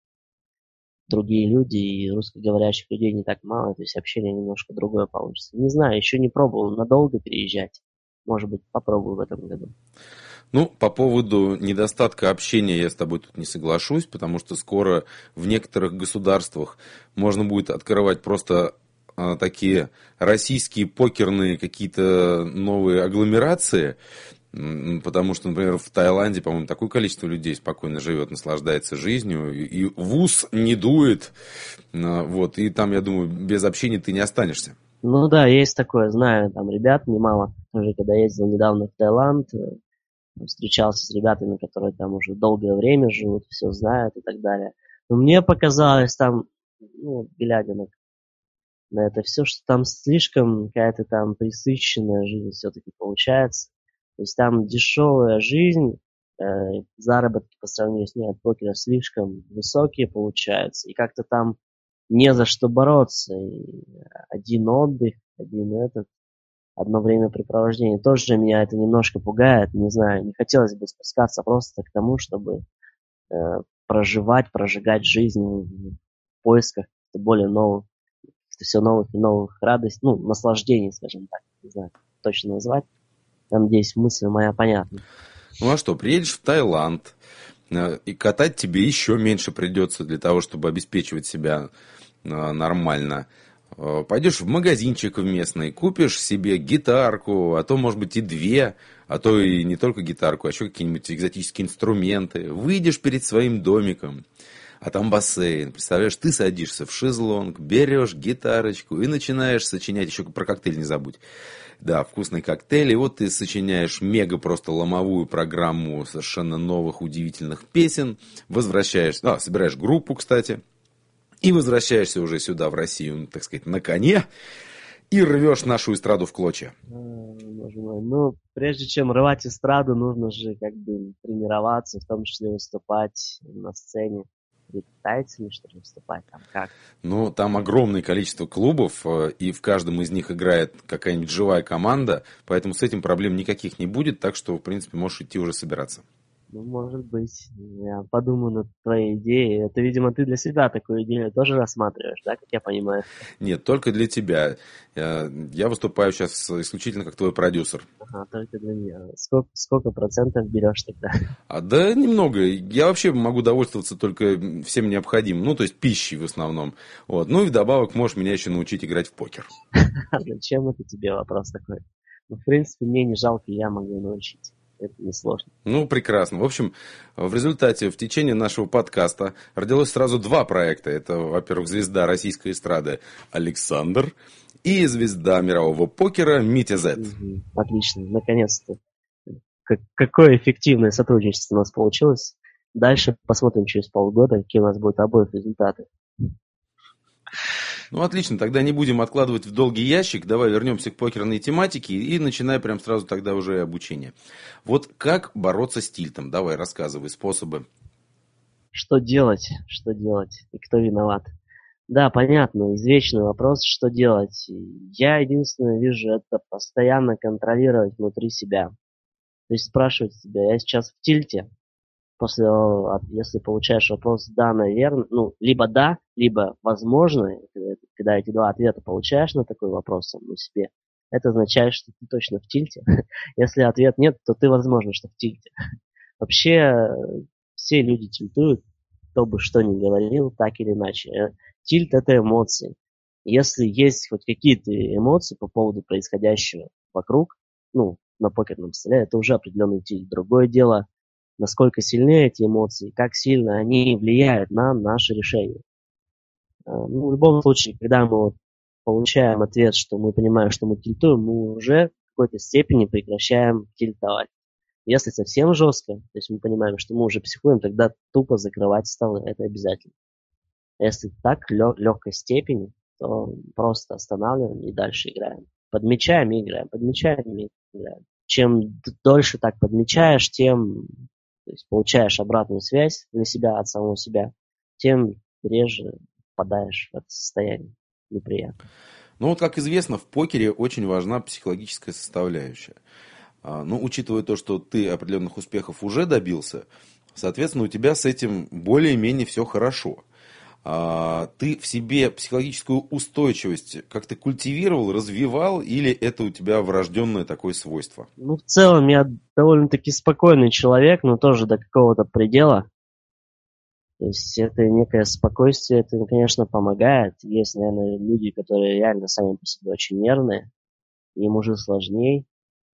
другие люди и русскоговорящих людей не так мало, то есть общение немножко другое получится. Не знаю, еще не пробовал надолго переезжать. Может быть, попробую в этом году. Ну, по поводу недостатка общения я с тобой тут не соглашусь, потому что скоро в некоторых государствах можно будет открывать просто такие российские покерные какие-то новые агломерации, потому что, например, в Таиланде, по-моему, такое количество людей спокойно живет, наслаждается жизнью, и в ус не дует, вот, и там, я думаю, без общения ты не останешься. Ну да, есть такое, знаю, там ребят немало, тоже когда ездил недавно в Таиланд, встречался с ребятами, которые там уже долгое время живут, все знают и так далее. Но мне показалось там, ну, глядя на это все, что там слишком какая-то там пресыщенная жизнь все-таки получается. То есть там дешевая жизнь, заработки по сравнению с ней от покера слишком высокие получаются, и как-то там не за что бороться. И один отдых, одно времяпрепровождение. Тоже меня это немножко пугает, не знаю, не хотелось бы спускаться просто к тому, чтобы прожигать жизнь в поисках более новых, все новых и новых радостей, ну, наслаждений, скажем так, не знаю, точно назвать. Я надеюсь, мысль моя понятна. Ну а что, приедешь в Таиланд, и катать тебе еще меньше придется для того, чтобы обеспечивать себя нормально. Пойдешь в магазинчик в местный, купишь себе гитарку, а то, может быть, и две, а то и не только гитарку, а еще какие-нибудь экзотические инструменты. Выйдешь перед своим домиком, а там бассейн. Представляешь, ты садишься в шезлонг, берешь гитарочку и начинаешь сочинять. Еще про коктейль не забудь. Да, вкусный коктейль. И вот ты сочиняешь мега просто ломовую программу совершенно новых удивительных песен. Возвращаешься, собираешь группу, кстати. И возвращаешься уже сюда, в Россию, так сказать, на коне. И рвешь нашу эстраду в клочья. Боже мой. Ну, прежде чем рвать эстраду, нужно же как бы тренироваться, в том числе выступать на сцене. Вы пытаетесь ли что ли выступать там как? Ну, там огромное количество клубов, и в каждом из них играет какая-нибудь живая команда, поэтому с этим проблем никаких не будет, так что, в принципе, можешь идти уже собираться. Ну, может быть. Я подумаю над твоей идеей. Это, видимо, ты для себя такую идею тоже рассматриваешь, да, как я понимаю? Нет, только для тебя. Я выступаю сейчас исключительно как твой продюсер. Ага, только для меня. Сколько процентов берешь тогда? Да немного. Я вообще могу довольствоваться только всем необходимым. Ну, то есть пищей в основном. Вот. Ну и вдобавок можешь меня еще научить играть в покер. Зачем это тебе вопрос такой? Ну, в принципе, мне не жалко, я могу научить. Это несложно. Ну, прекрасно. В общем, в результате, в течение нашего подкаста родилось сразу два проекта. Это, во-первых, звезда российской эстрады Александр и звезда мирового покера Митя Зет. Отлично, наконец-то. Какое эффективное сотрудничество у нас получилось. Дальше посмотрим через полгода, какие у нас будут обоих результаты. Ну, отлично, тогда не будем откладывать в долгий ящик. Давай вернемся к покерной тематике и начинай прям сразу тогда уже обучение. Вот как бороться с тильтом? Давай, рассказывай способы. Что делать? Что делать? И кто виноват? Да, понятно, извечный вопрос, что делать. Я единственное вижу, это постоянно контролировать внутри себя. То есть спрашивать себя, я сейчас в тильте, если получаешь вопрос «да», наверное», ну, либо «да», либо «возможно», когда эти два ответа получаешь на такой вопрос самому себе, это означает, что ты точно в тильте. Если ответ нет, то ты, возможно, что в тильте. Вообще, все люди тильтуют, кто бы что ни говорил, так или иначе. Тильт – это эмоции. Если есть хоть какие-то эмоции по поводу происходящего вокруг, ну, на покерном столе, это уже определенный тильт. Другое дело, насколько сильны эти эмоции, как сильно они влияют на наше решение. Ну, в любом случае, когда мы получаем ответ, что мы понимаем, что мы тильтуем, мы уже в какой-то степени прекращаем тильтовать. Если совсем жестко, то есть мы понимаем, что мы уже психуем, тогда тупо закрывать столы, это обязательно. Если так, легкой степени, то просто останавливаем и дальше играем. Подмечаем и играем, подмечаем и играем. Чем дольше так подмечаешь, тем то есть получаешь обратную связь для себя, от самого себя, тем реже впадаешь в это состояние неприятное. Ну вот, как известно, в покере очень важна психологическая составляющая. Ну, учитывая то, что ты определенных успехов уже добился, соответственно, у тебя с этим более-менее все хорошо. Ты в себе психологическую устойчивость как-то культивировал, развивал, или это у тебя врожденное такое свойство? Ну, в целом, я довольно-таки спокойный человек, но тоже до какого-то предела. То есть это некое спокойствие, это, конечно, помогает. Есть, наверное, люди, которые реально сами по себе очень нервные, им уже сложнее.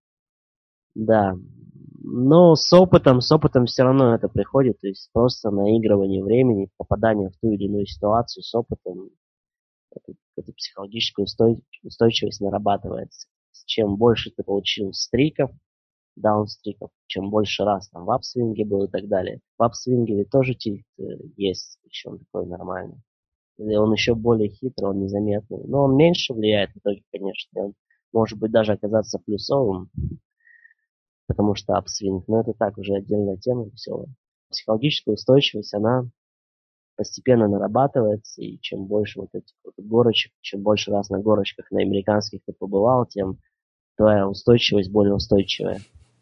Да. Но с опытом все равно это приходит. То есть просто наигрывание времени, попадание в ту или иную ситуацию с опытом, эта психологическая устойчивость нарабатывается. Чем больше ты получил стриков, даунстриков, чем больше раз там в апсвинге был и так далее. В апсвинге ведь тоже тильт есть, причем такой нормальный. И он еще более хитрый, он незаметный. Но он меньше влияет в итоге, конечно. Он может быть даже оказаться плюсовым, потому что апсвинг, но это так, уже отдельная тема веселая. Психологическая устойчивость, она постепенно нарабатывается, и чем больше вот этих вот горочек, чем больше раз на горочках на американских ты побывал, тем твоя устойчивость более устойчивая.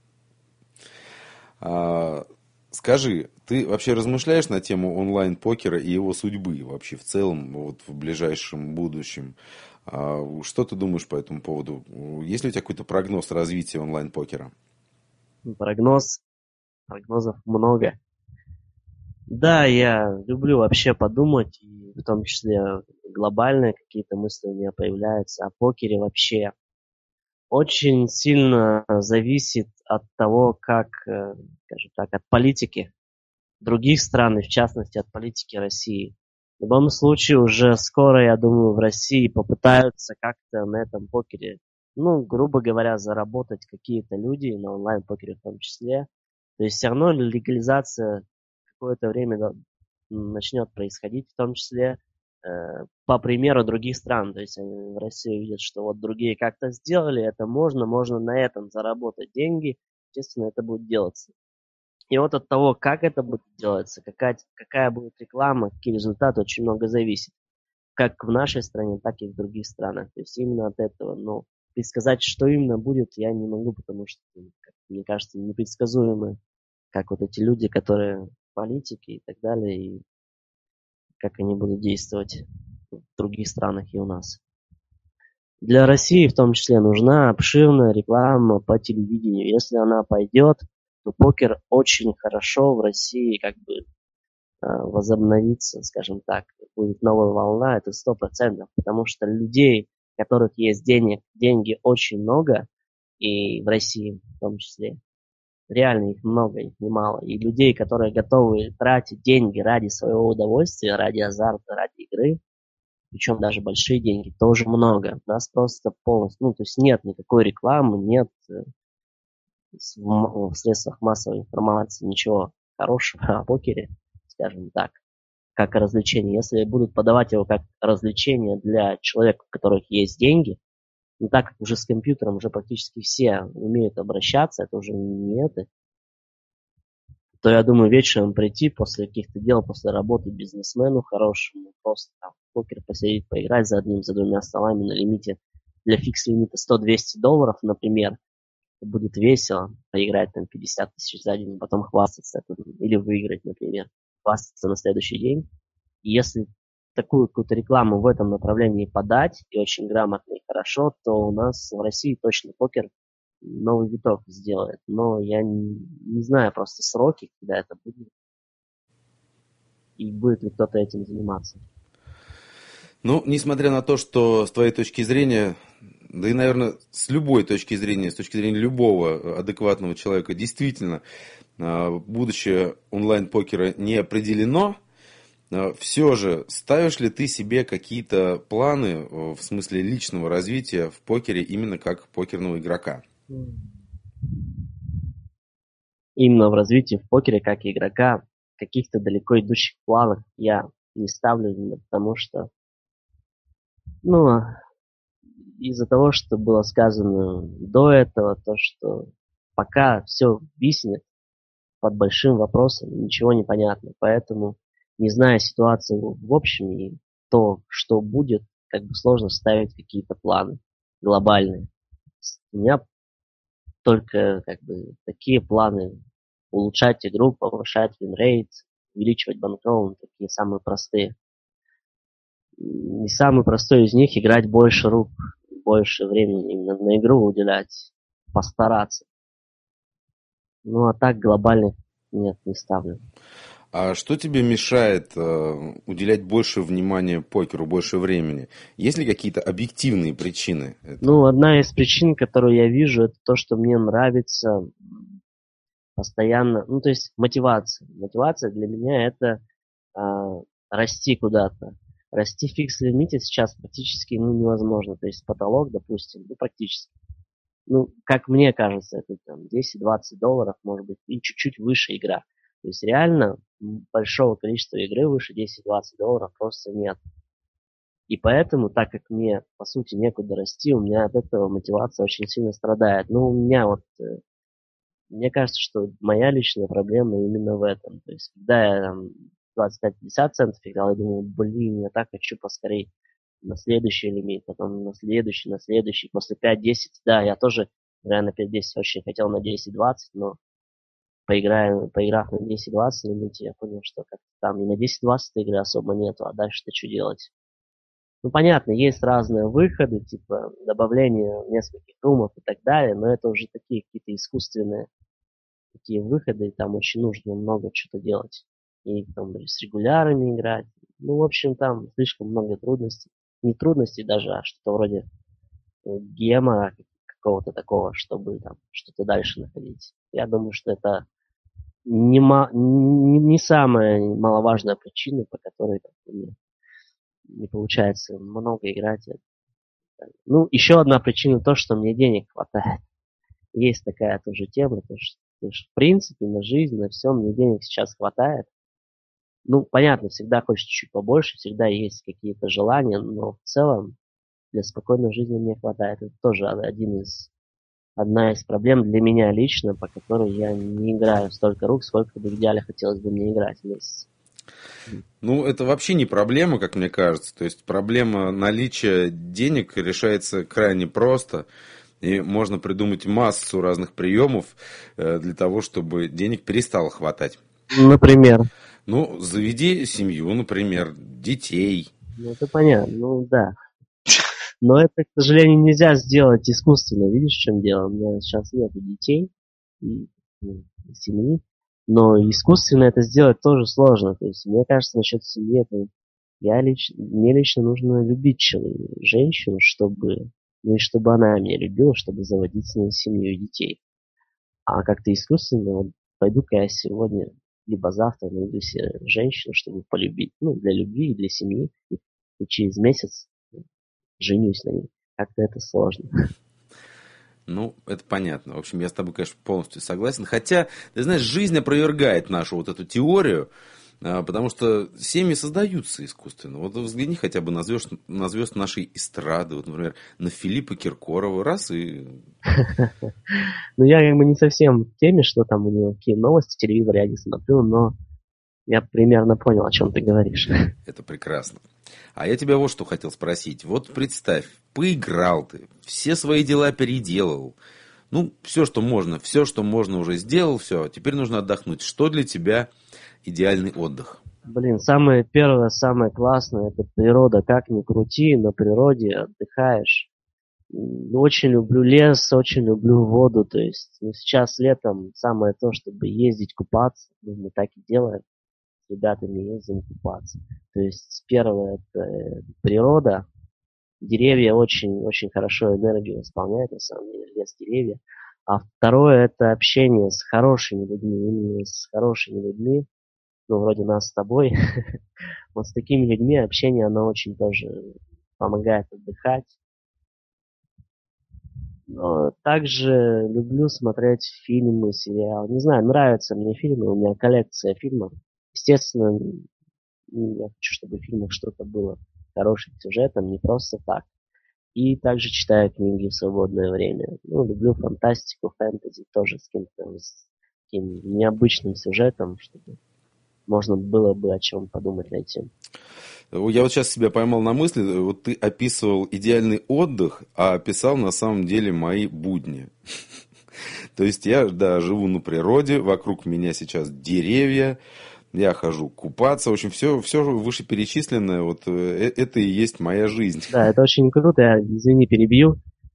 Скажи, ты вообще размышляешь на тему онлайн-покера и его судьбы вообще в целом, вот в ближайшем будущем? Что ты думаешь по этому поводу? Есть ли у тебя какой-то прогноз развития онлайн-покера? Прогнозов много. Да, я люблю вообще подумать, и в том числе глобальные какие-то мысли у меня появляются о покере вообще. Очень сильно зависит от того, как, скажем так, от политики других стран, и в частности от политики России. В любом случае, уже скоро, я думаю, в России попытаются как-то на этом покере, ну, грубо говоря, заработать какие-то люди, на онлайн-покере в том числе. То есть все равно легализация какое-то время начнет происходить, в том числе по примеру других стран. То есть они в России видят, что вот другие как-то сделали, это можно на этом заработать деньги, естественно, это будет делаться. И вот от того, как это будет делаться, какая будет реклама, какие результаты, очень много зависит. Как в нашей стране, так и в других странах. То есть именно от этого. Но предсказать, что именно будет, я не могу, потому что, мне кажется, непредсказуемы, как вот эти люди, которые политики и так далее, и как они будут действовать в других странах и у нас. Для России в том числе нужна обширная реклама по телевидению. Если она пойдет, то покер очень хорошо в России как бы возобновится, скажем так, будет новая волна, это 100%, потому что людей, у которых есть деньги очень много, и в России в том числе, реально их много, их немало, и людей, которые готовы тратить деньги ради своего удовольствия, ради азарта, ради игры, причем даже большие деньги, тоже много. У нас просто полностью, ну, то есть нет никакой рекламы, нет в средствах массовой информации ничего хорошего о покере, скажем так, как развлечение. Если будут подавать его как развлечение для человека, у которых есть деньги, ну так как уже с компьютером уже практически все умеют обращаться, это уже не это, то я думаю вечером прийти после каких-то дел, после работы бизнесмену хорошему, просто там в покер посидеть, поиграть за одним, за двумя столами на лимите для фикс-лимита $100-200, например, будет весело поиграть там 50 тысяч за день, потом хвастаться или выиграть, например, хвастаться на следующий день. И если такую какую-то рекламу в этом направлении подать, и очень грамотно и хорошо, то у нас в России точно покер новый виток сделает. Но я не знаю просто сроки, когда это будет, и будет ли кто-то этим заниматься. Ну, несмотря на то, что с твоей точки зрения, да и, наверное, с любой точки зрения, с точки зрения любого адекватного человека, действительно, будущее онлайн-покера не определено, все же ставишь ли ты себе какие-то планы в смысле личного развития в покере именно как покерного игрока? Именно в развитии в покере как игрока каких-то далеко идущих планов я не ставлю, именно потому что, ну, из-за того, что было сказано до этого, то, что пока все виснет под большим вопросом, ничего не понятно. Поэтому, не зная ситуацию в общем и то, что будет, как бы сложно ставить какие-то планы глобальные. У меня только как бы такие планы: улучшать игру, повышать винрейт, увеличивать банкролл, такие самые простые. И самый простой из них — играть больше рук, больше времени именно на игру уделять, постараться. Ну а так глобальных нет, не ставлю. А что тебе мешает уделять больше внимания покеру, больше времени? Есть ли какие-то объективные причины Ну, этому? одна из причин, которую я вижу, это то, что мне нравится постоянно, ну, то есть мотивация. Мотивация для меня это расти куда-то. Расти в фикс-лимите сейчас практически невозможно. То есть потолок, допустим, ну, практически. Ну, как мне кажется, это там $10-20, может быть, и чуть-чуть выше игра. То есть реально большого количества игры выше $10-20 просто нет. И поэтому, так как мне, по сути, некуда расти, у меня от этого мотивация очень сильно страдает. Ну, у меня вот, мне кажется, что моя личная проблема именно в этом. То есть, когда я там 25-50 центов играл, я думал, блин, я так хочу поскорей на следующий лимит, потом на следующий, после 5-10, да, я тоже, играя на 5-10, очень хотел на 10-20, но поиграв на 10-20 лимите, я понял, что как там и на 10-20 игры особо нету, а дальше-то что делать? Ну, понятно, есть разные выходы, типа добавление нескольких румов и так далее, но это уже такие какие-то искусственные такие выходы, и там очень нужно много что-то делать. и там с регулярами играть. Ну, в общем, там слишком много трудностей. Не трудностей даже, а что-то вроде гема какого-то такого, чтобы там что-то дальше находить. Я думаю, что это не самая маловажная причина, по которой мне не получается много играть. Ну, еще одна причина то, что мне денег хватает. Есть такая тоже тема, то, что в принципе на жизнь, на все мне денег сейчас хватает. Ну, понятно, всегда хочется чуть побольше, всегда есть какие-то желания, но в целом для спокойной жизни мне хватает. Это тоже одна из проблем для меня лично, по которой я не играю столько рук, сколько бы в идеале хотелось бы мне играть в месяц. Ну, это вообще не проблема, как мне кажется. То есть проблема наличия денег решается крайне просто. И можно придумать массу разных приемов для того, чтобы денег перестало хватать. Например. Ну, заведи семью, например, детей. Ну, это понятно, ну да. Но это, к сожалению, нельзя сделать искусственно. Видишь, в чем дело? У меня сейчас нет детей и семьи. Но искусственно это сделать тоже сложно. То есть, мне кажется, насчет семьи, это мне лично нужно любить женщину, ну и чтобы она меня любила, чтобы заводить с ней семью и детей. А как-то искусственно, вот, пойду-ка я сегодня, либо завтра найду себе женщину, чтобы полюбить, ну, для любви и для семьи, и через месяц женюсь на ней. Как-то это сложно. Ну, это понятно. В общем, я с тобой, конечно, полностью согласен. Хотя, ты знаешь, жизнь опровергает нашу вот эту теорию, потому что семьи создаются искусственно. Вот взгляни хотя бы на звезд нашей эстрады. Вот, например, на Филиппа Киркорова. Раз и... Ну, я как бы не совсем в теме, что там у него какие новости, телевизор я не смотрю, но я примерно понял, о чем ты говоришь. Это прекрасно. А я тебя вот что хотел спросить. Вот представь, поиграл ты, все свои дела переделал. Ну, все, что можно уже сделал, все. Теперь нужно отдохнуть. Что для тебя идеальный отдых? Блин, самое первое, самое классное, это природа. Как ни крути, на природе отдыхаешь. Очень люблю лес, очень люблю воду. То есть, ну, сейчас летом самое то, чтобы ездить купаться. Ну, мы так и делаем. С ребятами ездим купаться. То есть, первое, это природа. Деревья очень хорошо энергию восполняют, на самом деле, лес, деревья. А второе, это общение с хорошими людьми, именно с хорошими людьми, ну, вроде нас с тобой. Вот с такими людьми общение, оно очень тоже помогает отдыхать. Но также люблю смотреть фильмы, сериалы. Не знаю, нравятся мне фильмы, у меня коллекция фильмов. Естественно, я хочу, чтобы в фильмах что-то было хорошим сюжетом, не просто так. И также читаю книги в свободное время. Ну, люблю фантастику, фэнтези, тоже с каким-то таким необычным сюжетом, чтобы можно было бы о чем подумать над этим. Я вот сейчас себя поймал на мысли, вот ты описывал идеальный отдых, а описал на самом деле мои будни. То есть я, да, живу на природе, вокруг меня сейчас деревья, я хожу купаться, в общем, все вышеперечисленное, вот это и есть моя жизнь. Да, это очень круто, я, извини, перебью.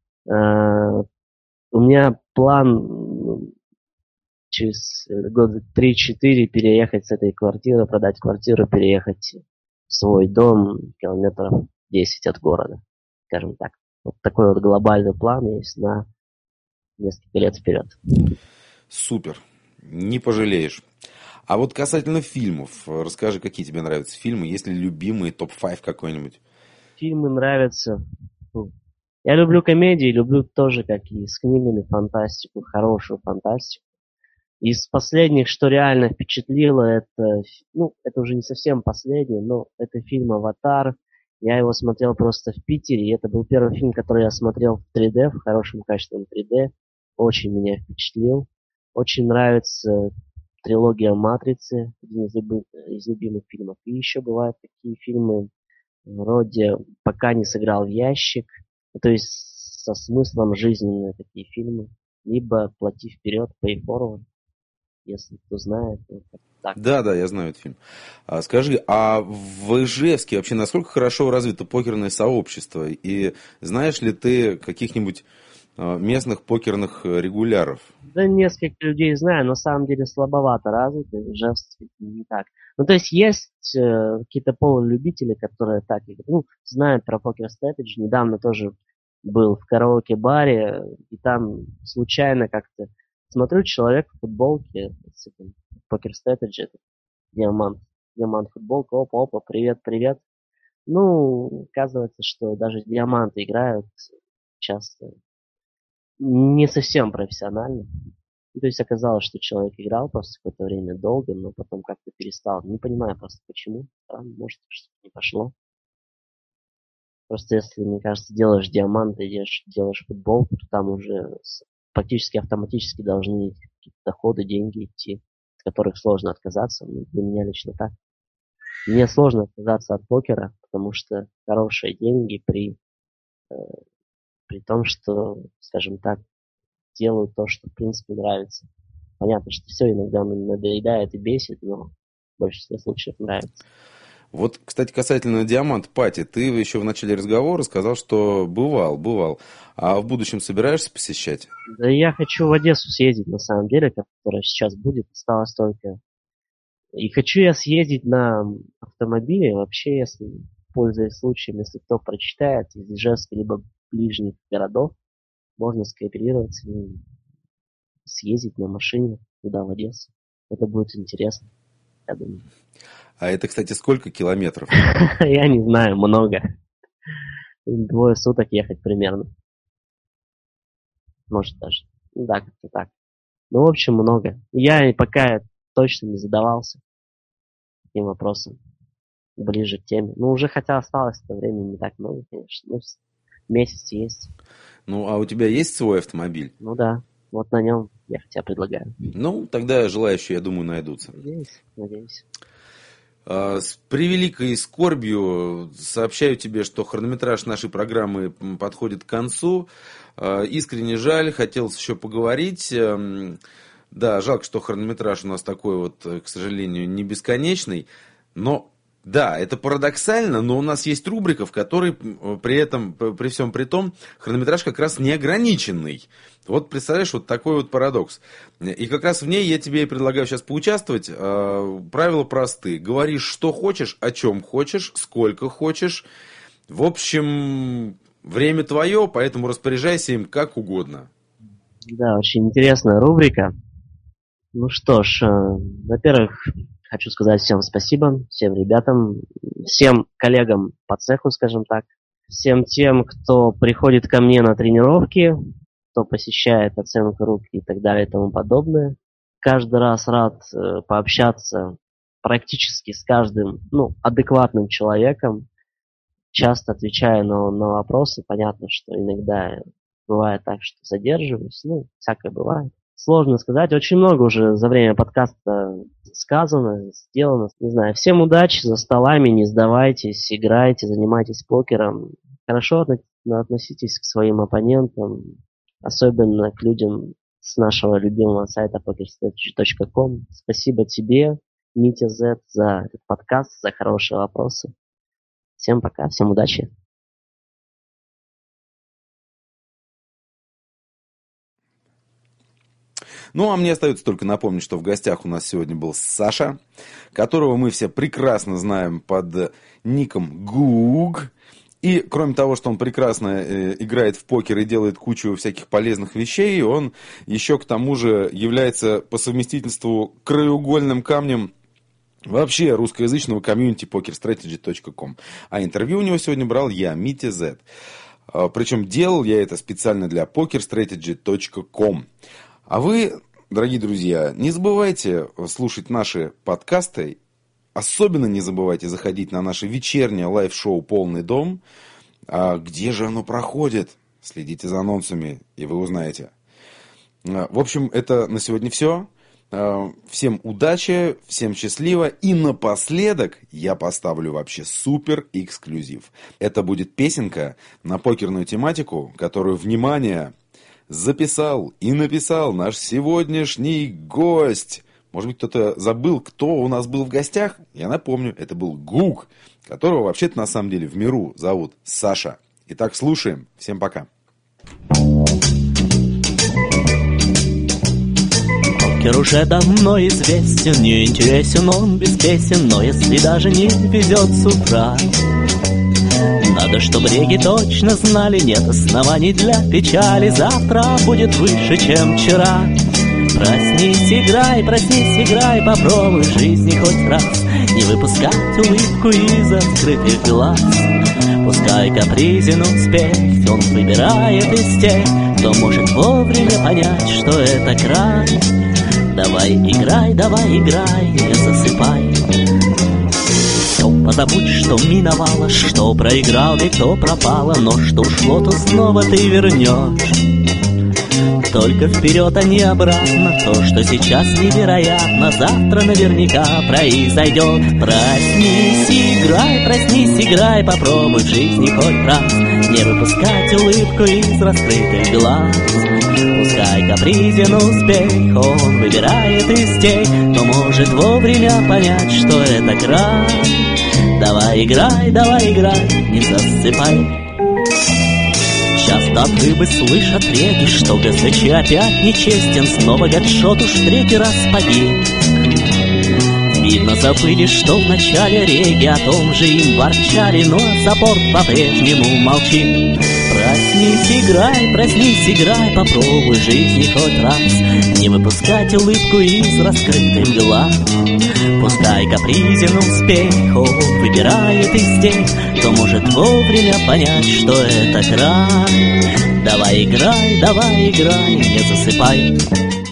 У меня план через года 3-4 переехать с этой квартиры, продать квартиру, переехать в свой дом километров 10 от города, скажем так. Вот такой вот глобальный план есть на несколько лет вперед. Супер, не пожалеешь. А вот касательно фильмов, расскажи, какие тебе нравятся фильмы, есть ли любимый топ-5 какой-нибудь? Фильмы нравятся. Я люблю комедии, люблю тоже, как и с книгами, фантастику, хорошую фантастику. Из последних, что реально впечатлило, это уже не совсем последний, но это фильм «Аватар». Я его смотрел просто в Питере, и это был первый фильм, который я смотрел в 3D, в хорошем качественном 3D. Очень меня впечатлил. Очень нравится трилогия «Матрицы», один из любимых фильмов. И еще бывают такие фильмы, вроде «Пока не сыграл в ящик», то есть со смыслом жизненные такие фильмы, либо «Плати вперед», «Pay forward», если кто знает. Так. Да, я знаю этот фильм. Скажи, а в Ижевске вообще насколько хорошо развито покерное сообщество? И знаешь ли ты каких-нибудь местных покерных регуляров? Да, несколько людей знаю, на самом деле слабовато развито, Ижевск не так. Ну, то есть какие-то полулюбители, которые так, знают про покер стратеджи. Недавно тоже был в караоке-баре, и там случайно как-то смотрю, человек в футболке с этим покер стратеджи, диамант футболка, опа, привет. Ну, оказывается, что даже диаманты играют часто не совсем профессионально. То есть оказалось, что человек играл просто какое-то время долго, но потом как-то перестал. Не понимаю просто почему. Может, что-то не пошло. Просто если, мне кажется, делаешь диаманты, делаешь футболку, то там уже практически автоматически должны какие-то доходы, деньги идти, от которых сложно отказаться. Для меня лично так. Мне сложно отказаться от покера, потому что хорошие деньги при том, что, скажем так, делаю то, что в принципе нравится. Понятно, что все иногда надоедает и бесит, но в большинстве случаев нравится. Вот, кстати, касательно Диамант Пати, ты еще в начале разговора сказал, что бывал. А в будущем собираешься посещать? Да я хочу в Одессу съездить, на самом деле, которая сейчас будет, осталось только. И хочу я съездить на автомобиле, вообще, если, пользуясь случаем, если кто прочитает из Ижевска либо ближних городов, можно скооперироваться и съездить на машине туда, в Одессу. Это будет интересно, я думаю. А это, кстати, сколько километров? Я не знаю, много. 2 суток ехать примерно. Может даже. Да, как-то так. Ну, в общем, много. Я пока точно не задавался таким вопросом. Ближе к теме. Ну, уже хотя осталось это времени не так много, конечно. Ну, месяц есть. Ну, а у тебя есть свой автомобиль? Ну да. Вот на нем я хотя предлагаю. Ну, тогда желающие, я думаю, найдутся. Надеюсь. С превеликой скорбью сообщаю тебе, что хронометраж нашей программы подходит к концу. Искренне жаль, хотелось еще поговорить. Да, жалко, что хронометраж у нас такой вот, к сожалению, не бесконечный. Но, да, это парадоксально, но у нас есть рубрика, в которой при всем при том, хронометраж как раз неограниченный. Вот представляешь, вот такой вот парадокс. И как раз в ней я тебе предлагаю сейчас поучаствовать. Правила просты. Говоришь, что хочешь, о чем хочешь, сколько хочешь. В общем, время твое, поэтому распоряжайся им как угодно. Да, очень интересная рубрика. Ну что ж, во-первых, хочу сказать всем спасибо, всем ребятам, всем коллегам по цеху, скажем так, всем тем, кто приходит ко мне на тренировки, кто посещает оценку рук и так далее и тому подобное. Каждый раз рад пообщаться практически с каждым, адекватным человеком, часто отвечаю на вопросы. Понятно, что иногда бывает так, что задерживаюсь, всякое бывает. Сложно сказать, очень много уже за время подкаста сказано, сделано. Не знаю, всем удачи за столами, не сдавайтесь, играйте, занимайтесь покером. Хорошо относитесь к своим оппонентам, особенно к людям с нашего любимого сайта pokerstrategy.com. Спасибо тебе, Митя Z, за этот подкаст, за хорошие вопросы. Всем пока, всем удачи. Ну, а мне остается только напомнить, что в гостях у нас сегодня был Саша, которого мы все прекрасно знаем под ником Гуг. И кроме того, что он прекрасно играет в покер и делает кучу всяких полезных вещей, он еще к тому же является по совместительству краеугольным камнем вообще русскоязычного комьюнити pokerstrategy.com. А интервью у него сегодня брал я, Митя Z. Причем делал я это специально для pokerstrategy.com. А вы, дорогие друзья, не забывайте слушать наши подкасты. Особенно не забывайте заходить на наше вечернее лайв-шоу «Полный дом». А где же оно проходит? Следите за анонсами, и вы узнаете. В общем, это на сегодня все. Всем удачи, всем счастливо. И напоследок я поставлю вообще супер эксклюзив. Это будет песенка на покерную тематику, которую, внимание, записал и написал наш сегодняшний гость. Может быть, кто-то забыл, кто у нас был в гостях? Я напомню, это был Гуг, которого вообще-то на самом деле в миру зовут Саша. Итак, слушаем. Всем пока. Джокер уже давно известен, не интересен он без песен, но если даже не везет с утра, надо, чтобы реги точно знали, нет оснований для печали, завтра будет выше, чем вчера. Проснись, играй, попробуй в жизни хоть раз не выпускать улыбку из открытых глаз. Пускай капризен успех, он выбирает из тех, кто может вовремя понять, что это край. Давай играй, не засыпай. Все позабудь, что миновало, что проиграл и кто пропало, но что ушло, то снова ты вернешь. Только вперед, а не обратно. То, что сейчас невероятно, завтра наверняка произойдет. Проснись, играй, попробуй в жизни хоть раз не выпускать улыбку из раскрытых глаз. Пускай капризен успех, он выбирает из тех, кто может вовремя понять, что это край. Давай играй, не засыпай. Часто от рыбы слышат реки, что ГСЧ опять нечестен, снова гадшот уж в третий раз погиб. Видно, забыли, что в начале реги о том же им ворчали, но саппорт по-прежнему молчит. Проснись, играй, попробуй в жизни хоть раз не выпускать улыбку из раскрытых глаз. Пускай капризен успех, он выбирает из тех, кто может вовремя понять, что это край. Давай играй, не засыпай.